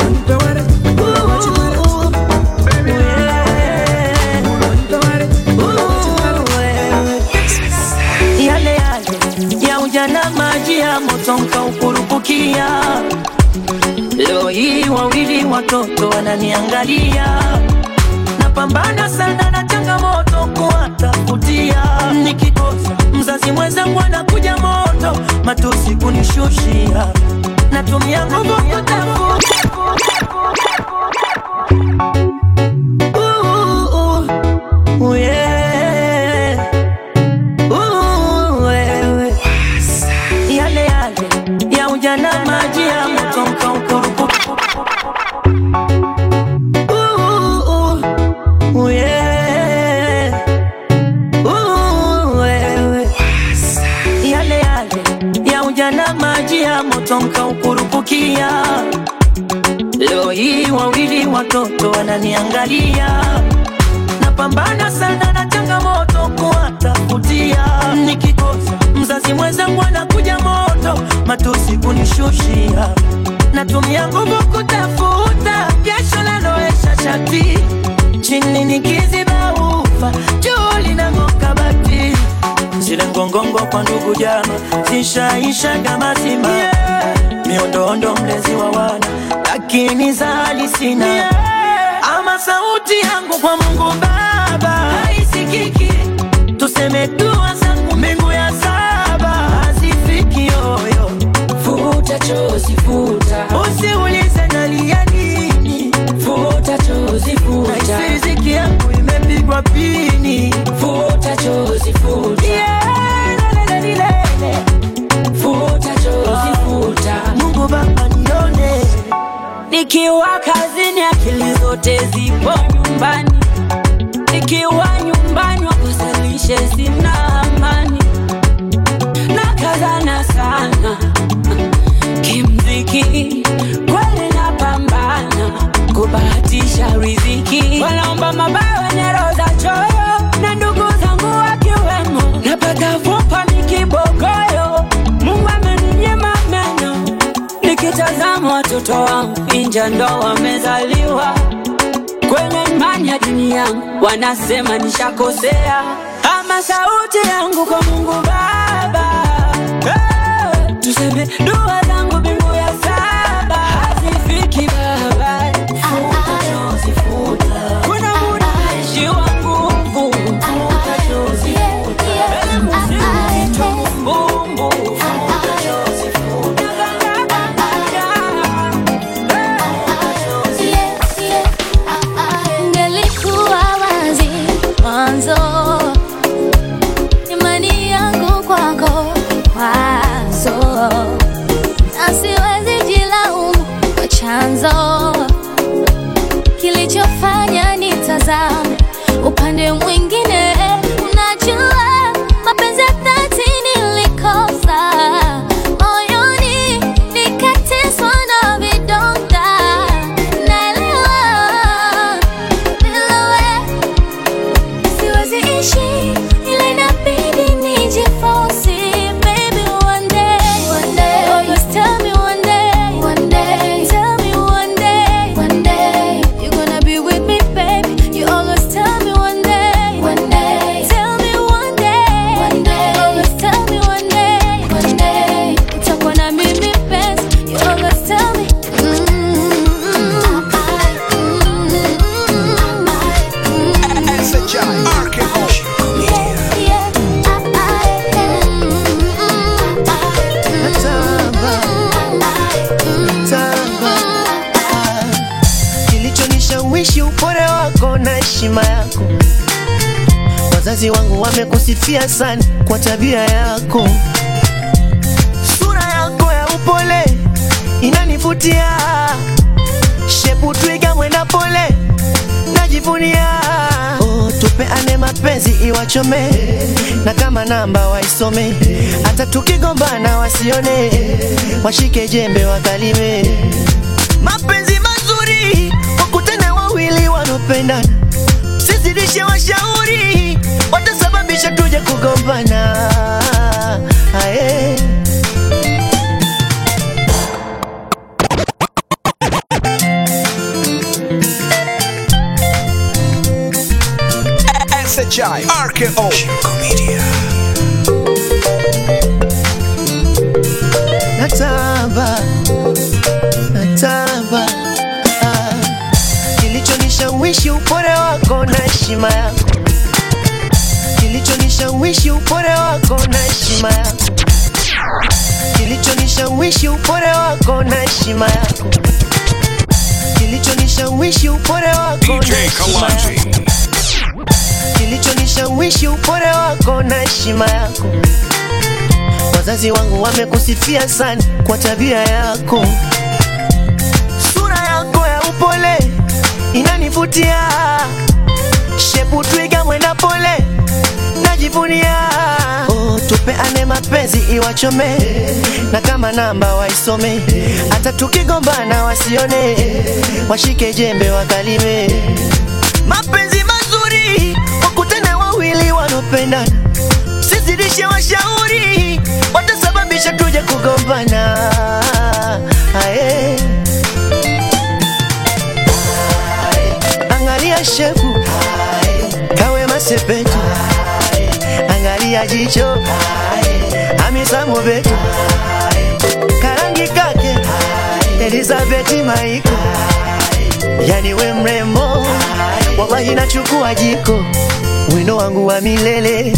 Ujana maji ya moto mkaukurupukia. Leo hii wawili watoto wananiangalia. Napambana sana na changamoto kuwatafutia. Nikikosa mzazi mwenzangu anakuja moto, matusi kunishushia. Natumia nguvu kutafuta. Ujana maji ya moto mkaukurupukia. Yale ya ujana maji ya moto mkaukurupukia. Leo hii wawili watoto wananiangalia. Napambana sana na changamoto kuwatafutia. Nikikosa mzazi mwenzangu anakuja moto, matusi kunishushia. Natumia nguvu kutafuta, jasho laloesha shati. Chini nikiziba ufa, juu linang'oka bati. Zile ngongongo kwa ndugu jama, zishaisha kama zima. Miondoondo mlezi wa wana, lakini zali sina. Ama sauti yangu kwa Mungu Baba haisikiki. Tuseme dua zangu mbingu ya saba hazifiki yoyo. Futa chozi futa, usiulize nalia nini. Futa chozi futa, riziki yangu imepigwa pini. Futa chozi futa, lele. Futa chozi futa, Mungu Baba nione. Nikiwa kazini akili zote zipo nyumbani. Nikiwa nyumbani wakusalishe sina amani. Nakazana sana kimziki, kweli napambana kubahatisha riziki. Wanaomba mabaya wenye roho za choyo, na ndugu zangu wakiwemo. Napata fupa nikibogoyo, Mungu ameninyima meno. Nikitazama watoto wangu inja ndo wamezaliwa. Kwenye imani ya dini yangu wanasema nishakosea. Ama sauti yangu kwa Mungu Baba, tuseme dua zangu mbingu ya saba hazifiki Baba. Futa chozi futa, kuna muda naishiwa nguvu. Futa chozi futa, mbumbu. Futa chozi futa, Ngelikuwa wazi mwanzo, imani yangu kwako wazo, na siwezi jilaumu kwa chanzo kilichofanya nitazame upande mwingine. Unajua mapenzi ya dhati nilikosa, moyoni nikateswa na vidonda. Naelewa bila wewe na heshima yako. Wazazi wangu wamekusifia sana kwa tabia yako. Sura yako ya upole inanivutia, shepu twiga mwenda pole najivunia. Oh, tupeane mapenzi iwachome, na kama namba waisome, hata tukigombana wasione, washike jembe wakalime. Mapenzi mazuri wakutane wawili wanopendana, sizidishe washauri, watasababisha tuje kugombana. Aye. SHI RKO Media. Natamba kilichonishawishi upole wako na heshima yako. Kilichonishawishi upole wako na heshima yako. Kilichonishawishi upole wako na heshima yako. Kilichonishawishi upole wako na heshima yako. Kilichonishawishi upole wako na heshima yako. Wazazi wangu wamekusifia sana kwa tabia yako. Sura yako ya upole inanivutia, shepu twiga mwenda pole najivunia. Oh, tupeane mapenzi iwachome, na kama namba waisome, hata tukigombana wasione, washike jembe wakalime. Mapenzi mazuri wakutane wawili wanopendana, sizidishe washauri, watasababisha tuje kugombana. Aye. Angalia shepu kawe masepetu, angalia jicho Hamisa Mobeto, karangi kake Elizabeth Maiko. Yani we mrembo, wallahi nachukua jiko, wino wangu wa milele.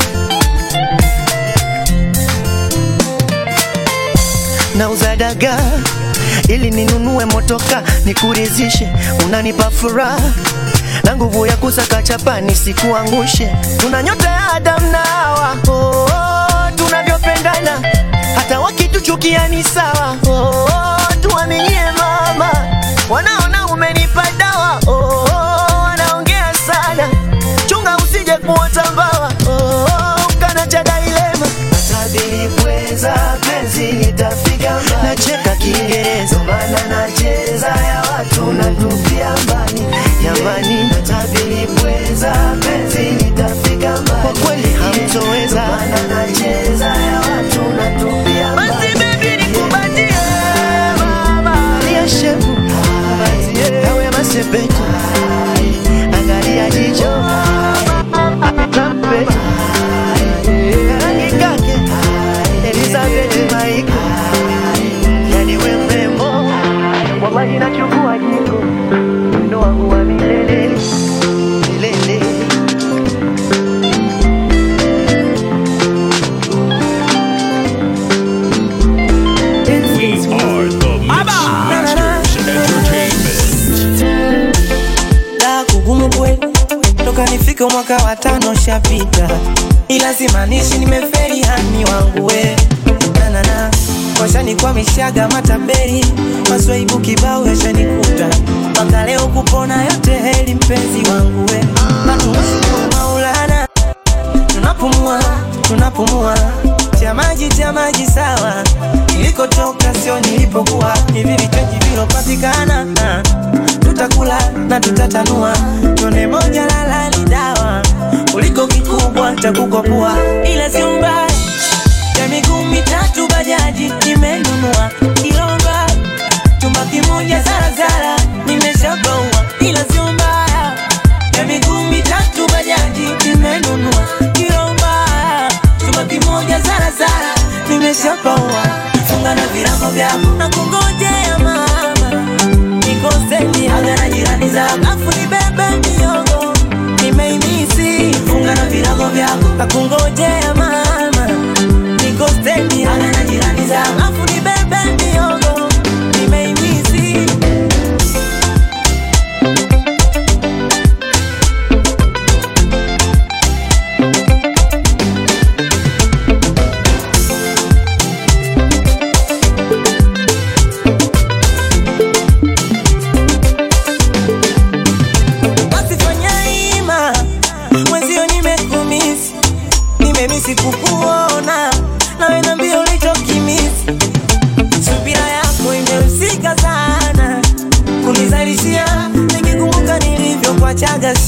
Nauza dagaa ili ninunue motoka nikurizishe, unanipa furaha na nguvu ya kusaka chapa nisikuangushe. Tuna nyota ya Adam na Hawa, oh, tunavyopendana hata wakituchukia ni sawa. Tuaminie mama, wanaona umenipa dawa. Wanaongea sana, chunga usije kuota mbawa. Kana chada ilema atabili pweza penzi itafika mbali. Nacheka Kiingereza maana nacheza ya watu natupia mbali. Jamani natabili pweza penzi itafika mbali. Kwa kweli hamtoweza maana nacheza ya watu natupia mbali. Basi baby nikubatie mama, angalia shepu kawe masepetu, angalia jicho Tampet, karangi kake Elizabeth Maiko. Yani we mrembo, wallahi nachukua jiko, wino wangu wa milele milele. We are the Mixmasters Entertainment. La kugumu kweli, toka nifike mwaka wa 5 shapita, ila simaanishi nimefeli hani wangu we. Na washani kwa mishaga matapeli, maswaibu kibao yashanikuta, mpaka leo kupona yote heli mpenzi wangu we. Na tunashukuru Maulana, tunapumua cha maji sawa, nilikotoka sio nilipokuwa. Hivi vichaji vilopatikana, tutakula na tutatanua, tone moja lala ni dawa, uliko kikubwa takukopua. Ila si mbaya ya miguu mitatu bajaji nimenunua, Kilomba chumba kimoja zarazara nimeshabaua. Ila si mbaya ya miguu mitatu bajaji nimenunua, Kilomba chumba kimoja zarazara nimeshabaua. Funga na virago vyako na kungojea mama, nikoseni haga na jirani zako, afu nibebe miogo nimeimisi. Funga na virago vyako na kungojea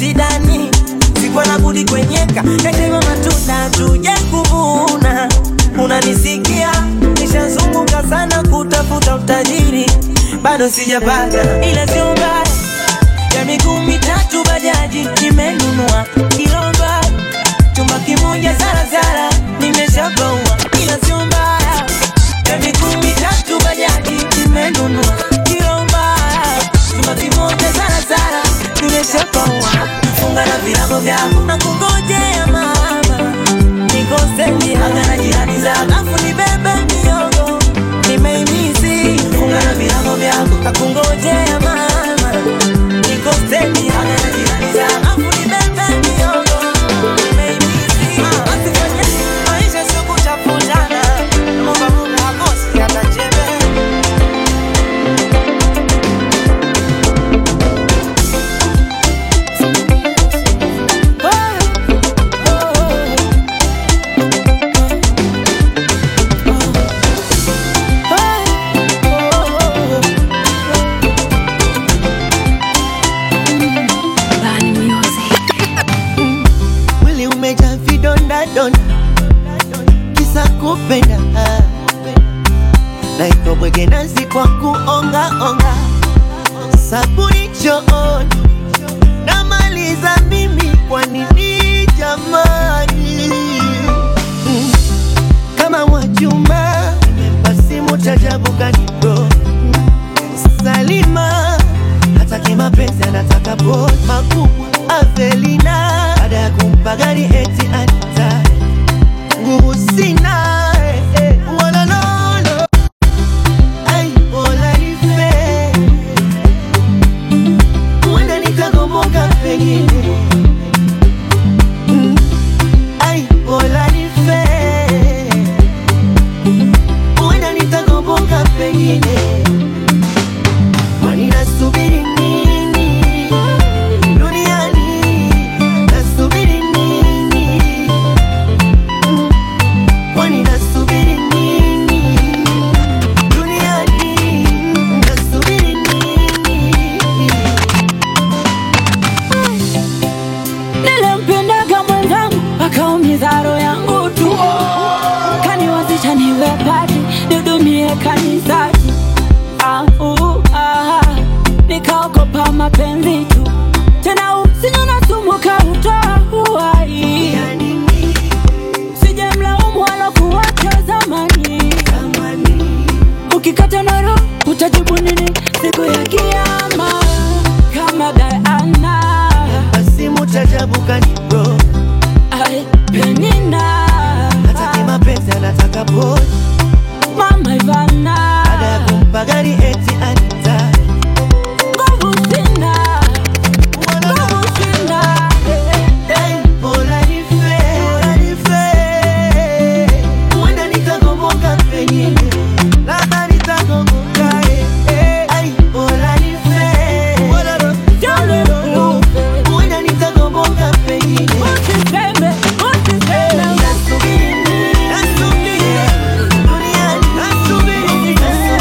shidani, sikuwa na budi kwenyeka, yakema matunda tuje kuvuna. Unanisikia, nishazunguka sana kutafuta utajiri, bado sijapata, ila sio mbaya. Ya miguu mitatu bajaji nimenunua, Kilomba chumba kimoja Zarazara nimeshabaua, ila sio mbaya. Ya miguu mitatu bajaji nimenunua, Kilomba chumba kimoja Zarazara nimeshabaua. Funga na virago vyako na kungojea mama, nikoseni hanga na jirani zako, afu nibebe miogo nimeimisi. Funga na virago vyako na kungojea mama, nikoseni hanga na jirani zako, afu nibebe miogo nimeimisi. Asifanye maisha sio kutafutana, naomba Mungu akosi atajebe. Mwili umejaa vidonda donda, kisa kupenda na iko bwege nazi kwa kuonga onga. Sabuni chooni namaliza mimi, kwa nini jamani? Kama wachuma nimempa simu chajabu kanibro Salima, hataki mapenzi anataka boss makubwa. Avelina baada ya kumpa gari eti anita, nguvu sina wala lolo. Ai bola nife, wenda nikagomoka pengine. Ai bola nife, wenda nikagomoka pengine. Kwani nasubiri nini duniani? Nasubiri nini? Kwani nasubiri nini duniani? Nasubiri nini? Nilimpendaga mwenzangu akaumiza roho yangu tu, kaniwazisha niwe pati nidumie kanisani. Nikaogopa mapenzi tu, tena usinywe na sumu kautoa uhai. Sijamlaumu wala kuacha zamani, ukikata na roho utajibu nini siku ya kiyama? Kama Diana simu chajabu kanibro Penina, hataki mapenzi anataka boss. Mama Ivana baada ya kumpa gari eti anita, nguvu sina, nguvu sina. Bola nife, wenda nikagomoka pengine, labda nikagomoka. Ai bola nife, wenda nikagomoka pengine. Usiseme, usiseme. Nasubiri duniani, nasubiri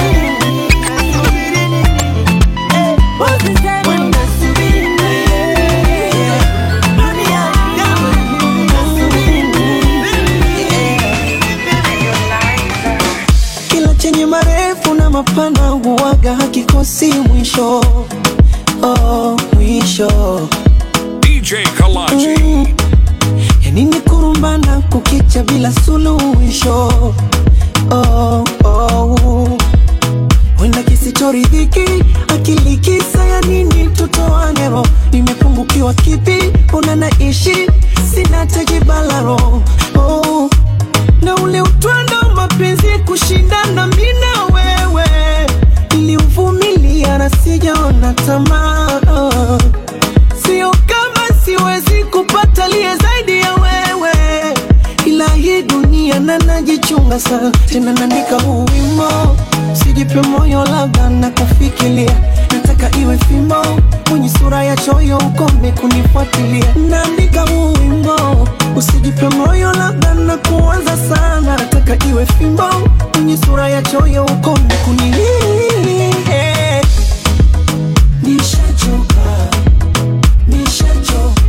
Kila chenye marefu na mapana huwaga hakikosi mwisho. Oh, mwisho. DJ Kalonji. Ya nini kurumbana kukicha bila suluhisho? Oh, oh. Wenda kisichoridhiki akili kisa ya nini tutoane roho? Nimepungukiwa kipi? Una naishi sina tejibalaro. Oh, na ule utwando mapenzi kushindana mimi na wewe, niliuvumilia na sijaona tamaa. Sio kama siwezi kupata liye zaidi ya wewe, ila hii dunia na najichunga sana. Tena naandika huu wimbo, sijipe moyo labda na kufikiria. Nataka iwe fimbo kwenye sura ya choyo ukome kunifuatilia. Naandika huu wimbo, usijipe moyo labda na kuanza sana. Nataka iwe fimbo kwenye sura ya choyo ukome kunilia. Nishachoka, nishachoka.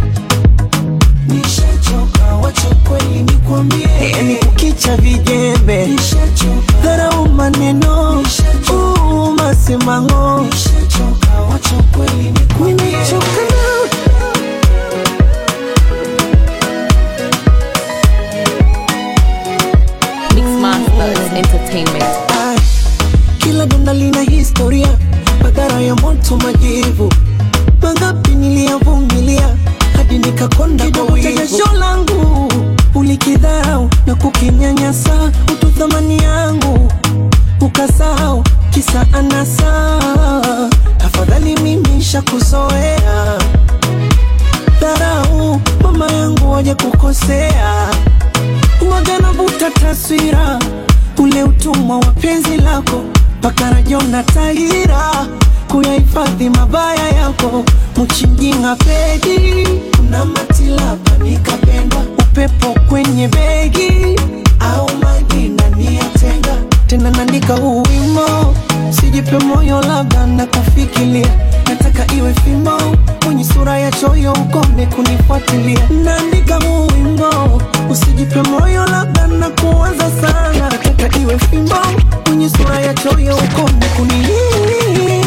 waje kukosea. Uwaga navuta taswira, ule utumwa wa penzi lako, mpaka rajona tahira, kuyahifadhi mabaya yako. Mchinjinga pedi, una matilapa nikapenda, upepo kwenye begi, au maji ndani ya tenga. Tena nandika huu wimbo, sijipe moyo labda na kufikiria. Nataka iwe fimbo, mwenye sura ya choyo ukome kunifuatilia. Naandika huu wimbo, usijipe moyo labda na kuwaza sana. Nataka iwe fimbo, mwenye sura ya choyo ukome kunifuatilia.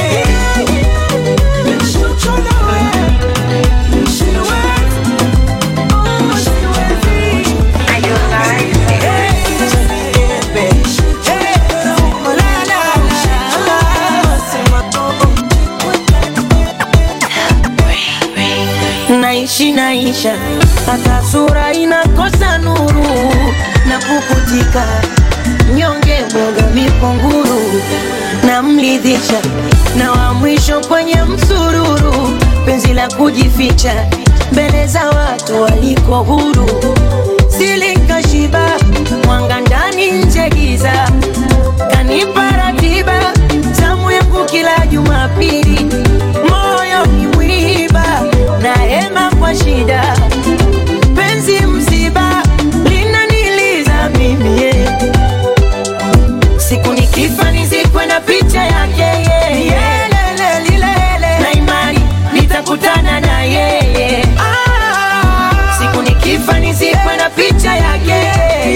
Naisha hata sura inakosa nuru, na pukutika nyonge mwoga miponguru, na mlidhisha na wa mwisho kwenye msururu. Penzi la kujificha mbele za watu waliko huru, silikashiba mwanga ndani nje giza. Kanipa ratiba zamu yangu kila Jumapili, moyo ni mwiba na hema kwa shida. Penzi msiba linaniliza mimi, siku nikifa nizikwe na picha yake na imani nitakutana na yeye. Siku nikifa nizikwe na picha yake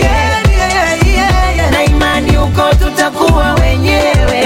na imani uko tutakuwa wenyewe.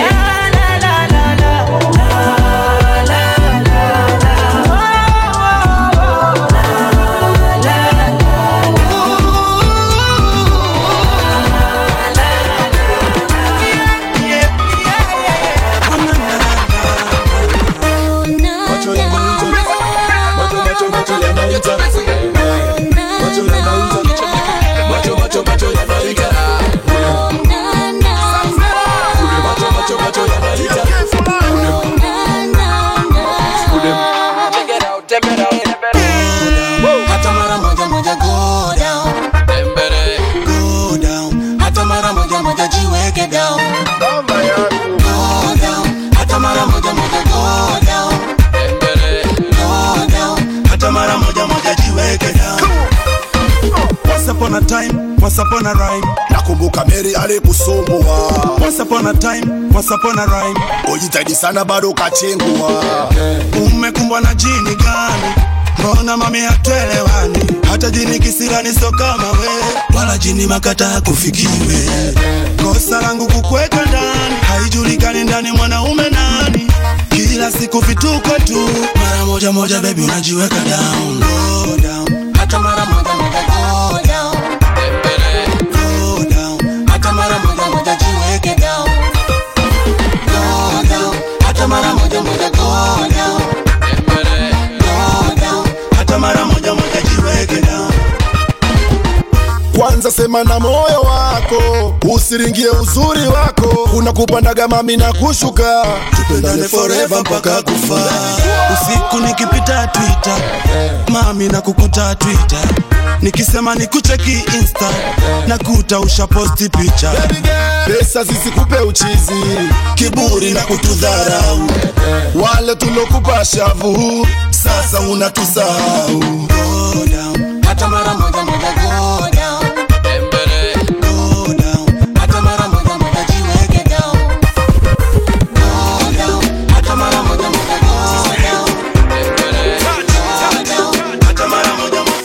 Once upon a rhyme, nakumbuka Mary alikusumbua. Once upon a time, once upon a rhyme, ujitahidi sana bado kachengua. Umekumbwa na jini gani? Mbona mami hatuelewani? Hata jini kisirani so kama we, wala jini makata kufikiwe. Kosa langu kukweka ndani, haijulikani ndani mwanaume nani. Kila siku vituko tu, mara moja moja baby unajiweka down. Go down, hata mara moja moja go down. Mara moja moja jiweke down, go down. Hata mara moja moja go down, go down. Hata mara moja moja jiweke down. Kwanza sema na moyo wako, usiringie uzuri wako. Unakupandaga mami na kushuka, tupendane forever mpaka kufa. Usiku nikipita Twitter, mami na kukuta Twitter. Nikisema nikucheki Insta, nakuta ushaposti picha. Pesa zisikupe uchizi, kiburi na kutudharau. Wale tulokupa shavu, sasa unatusahau. Go down, hata mara moja moja go down. Go down, hata mara moja moja jiweke down. Go down, hata mara moja moja go down. Go down, hata mara moja moja.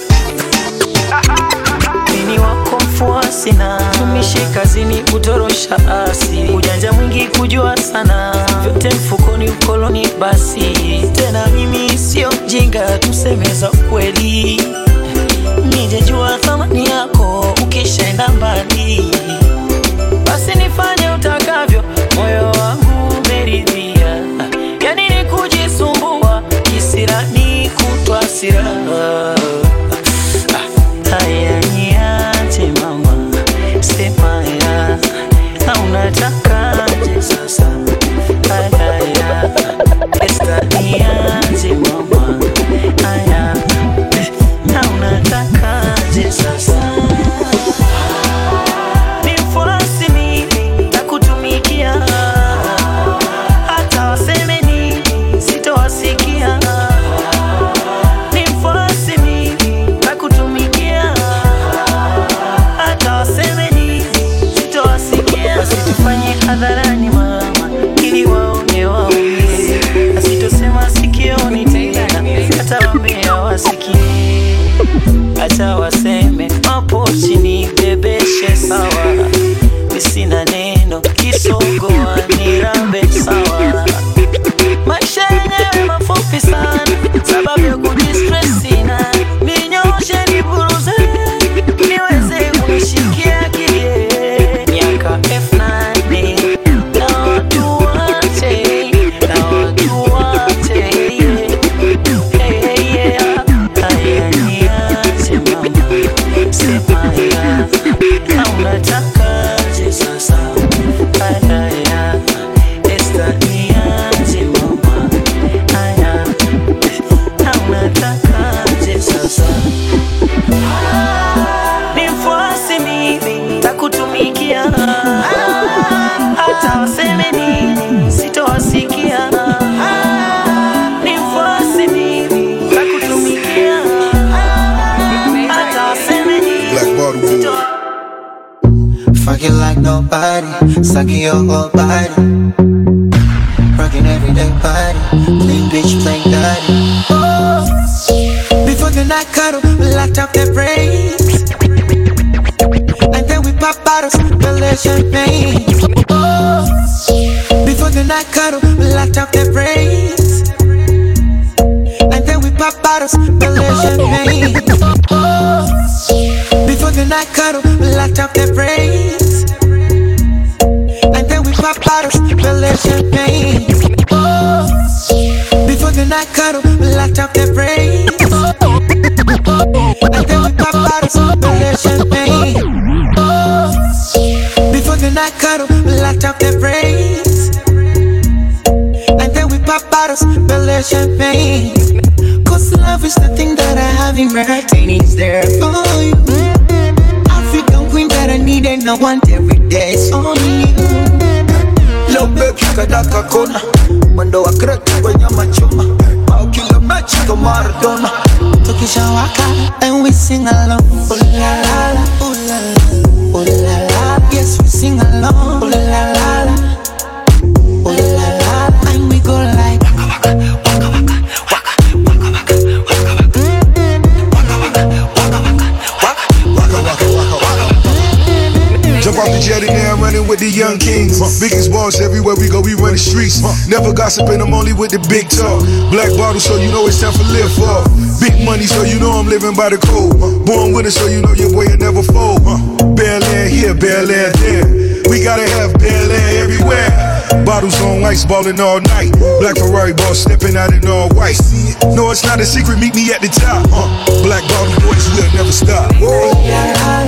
Mimi wako mfuasi na tumishi kazini kutorosha asi, ujanja mwingi kujua sana, vyote mfukoni ukoloni basi. Tena mimi sio mjinga, tusemeza kweli, nijejua thamani yako ukishaenda mbali. Basi nifanye utakavyo, moyo wangu umeridhia. Yani ni kujisumbua, kisirani kutwa siraha. Haya niache mama, sema ya, na unatakaje sasa? Haya, esta niache mama, haya, na unatakaje? Rock it like nobody, sucking your whole body. Rocking everyday party, clean bitch playing daddy. Oh, before the night cuddle, we light up the brains. And then we pop bottles, belly champagne. Oh, before the night cuddle, we light up the brains. And then we pop bottles, belly champagne. Oh, before the night cuddle, we light up the brains. And then we pop bottles, belly champagne. Oh, before the night cuddle, we light up the brains. And then we pop bottles, belly champagne. Oh, before the night cuddle, we light up the brains. And then we pop bottles, belly champagne. Cause love is the thing that I have in my heart, and it's there for you. African queen that I need and I want every day, it's only you. Lobe kikadaka kona, mwendo wa kreta kwenye machuma. Au kila mechi kama Maradona. Tukisha waka and we sing along. Ooh la la la, ooh la la, ooh la la. Yes, we sing along. Ooh la la la, ooh la la. And we go like waka waka, waka waka, waka waka, waka waka. Jump off the jetty now, I'm running with the young kings. Biggest boss everywhere we go, we run the streets. Never gossiping, I'm only with the big talk. Black bottle, so you know it's time for live for. Big money, so you know I'm living by the code. Born with it, so you know your boy will never fold. Bel Air here, Bel Air there. We gotta have Bel Air everywhere. Bottles on ice, ballin' all night. Black Ferrari boss stepping out in all white. No, it's not a secret, meet me at the top. Black bottle boys will never stop.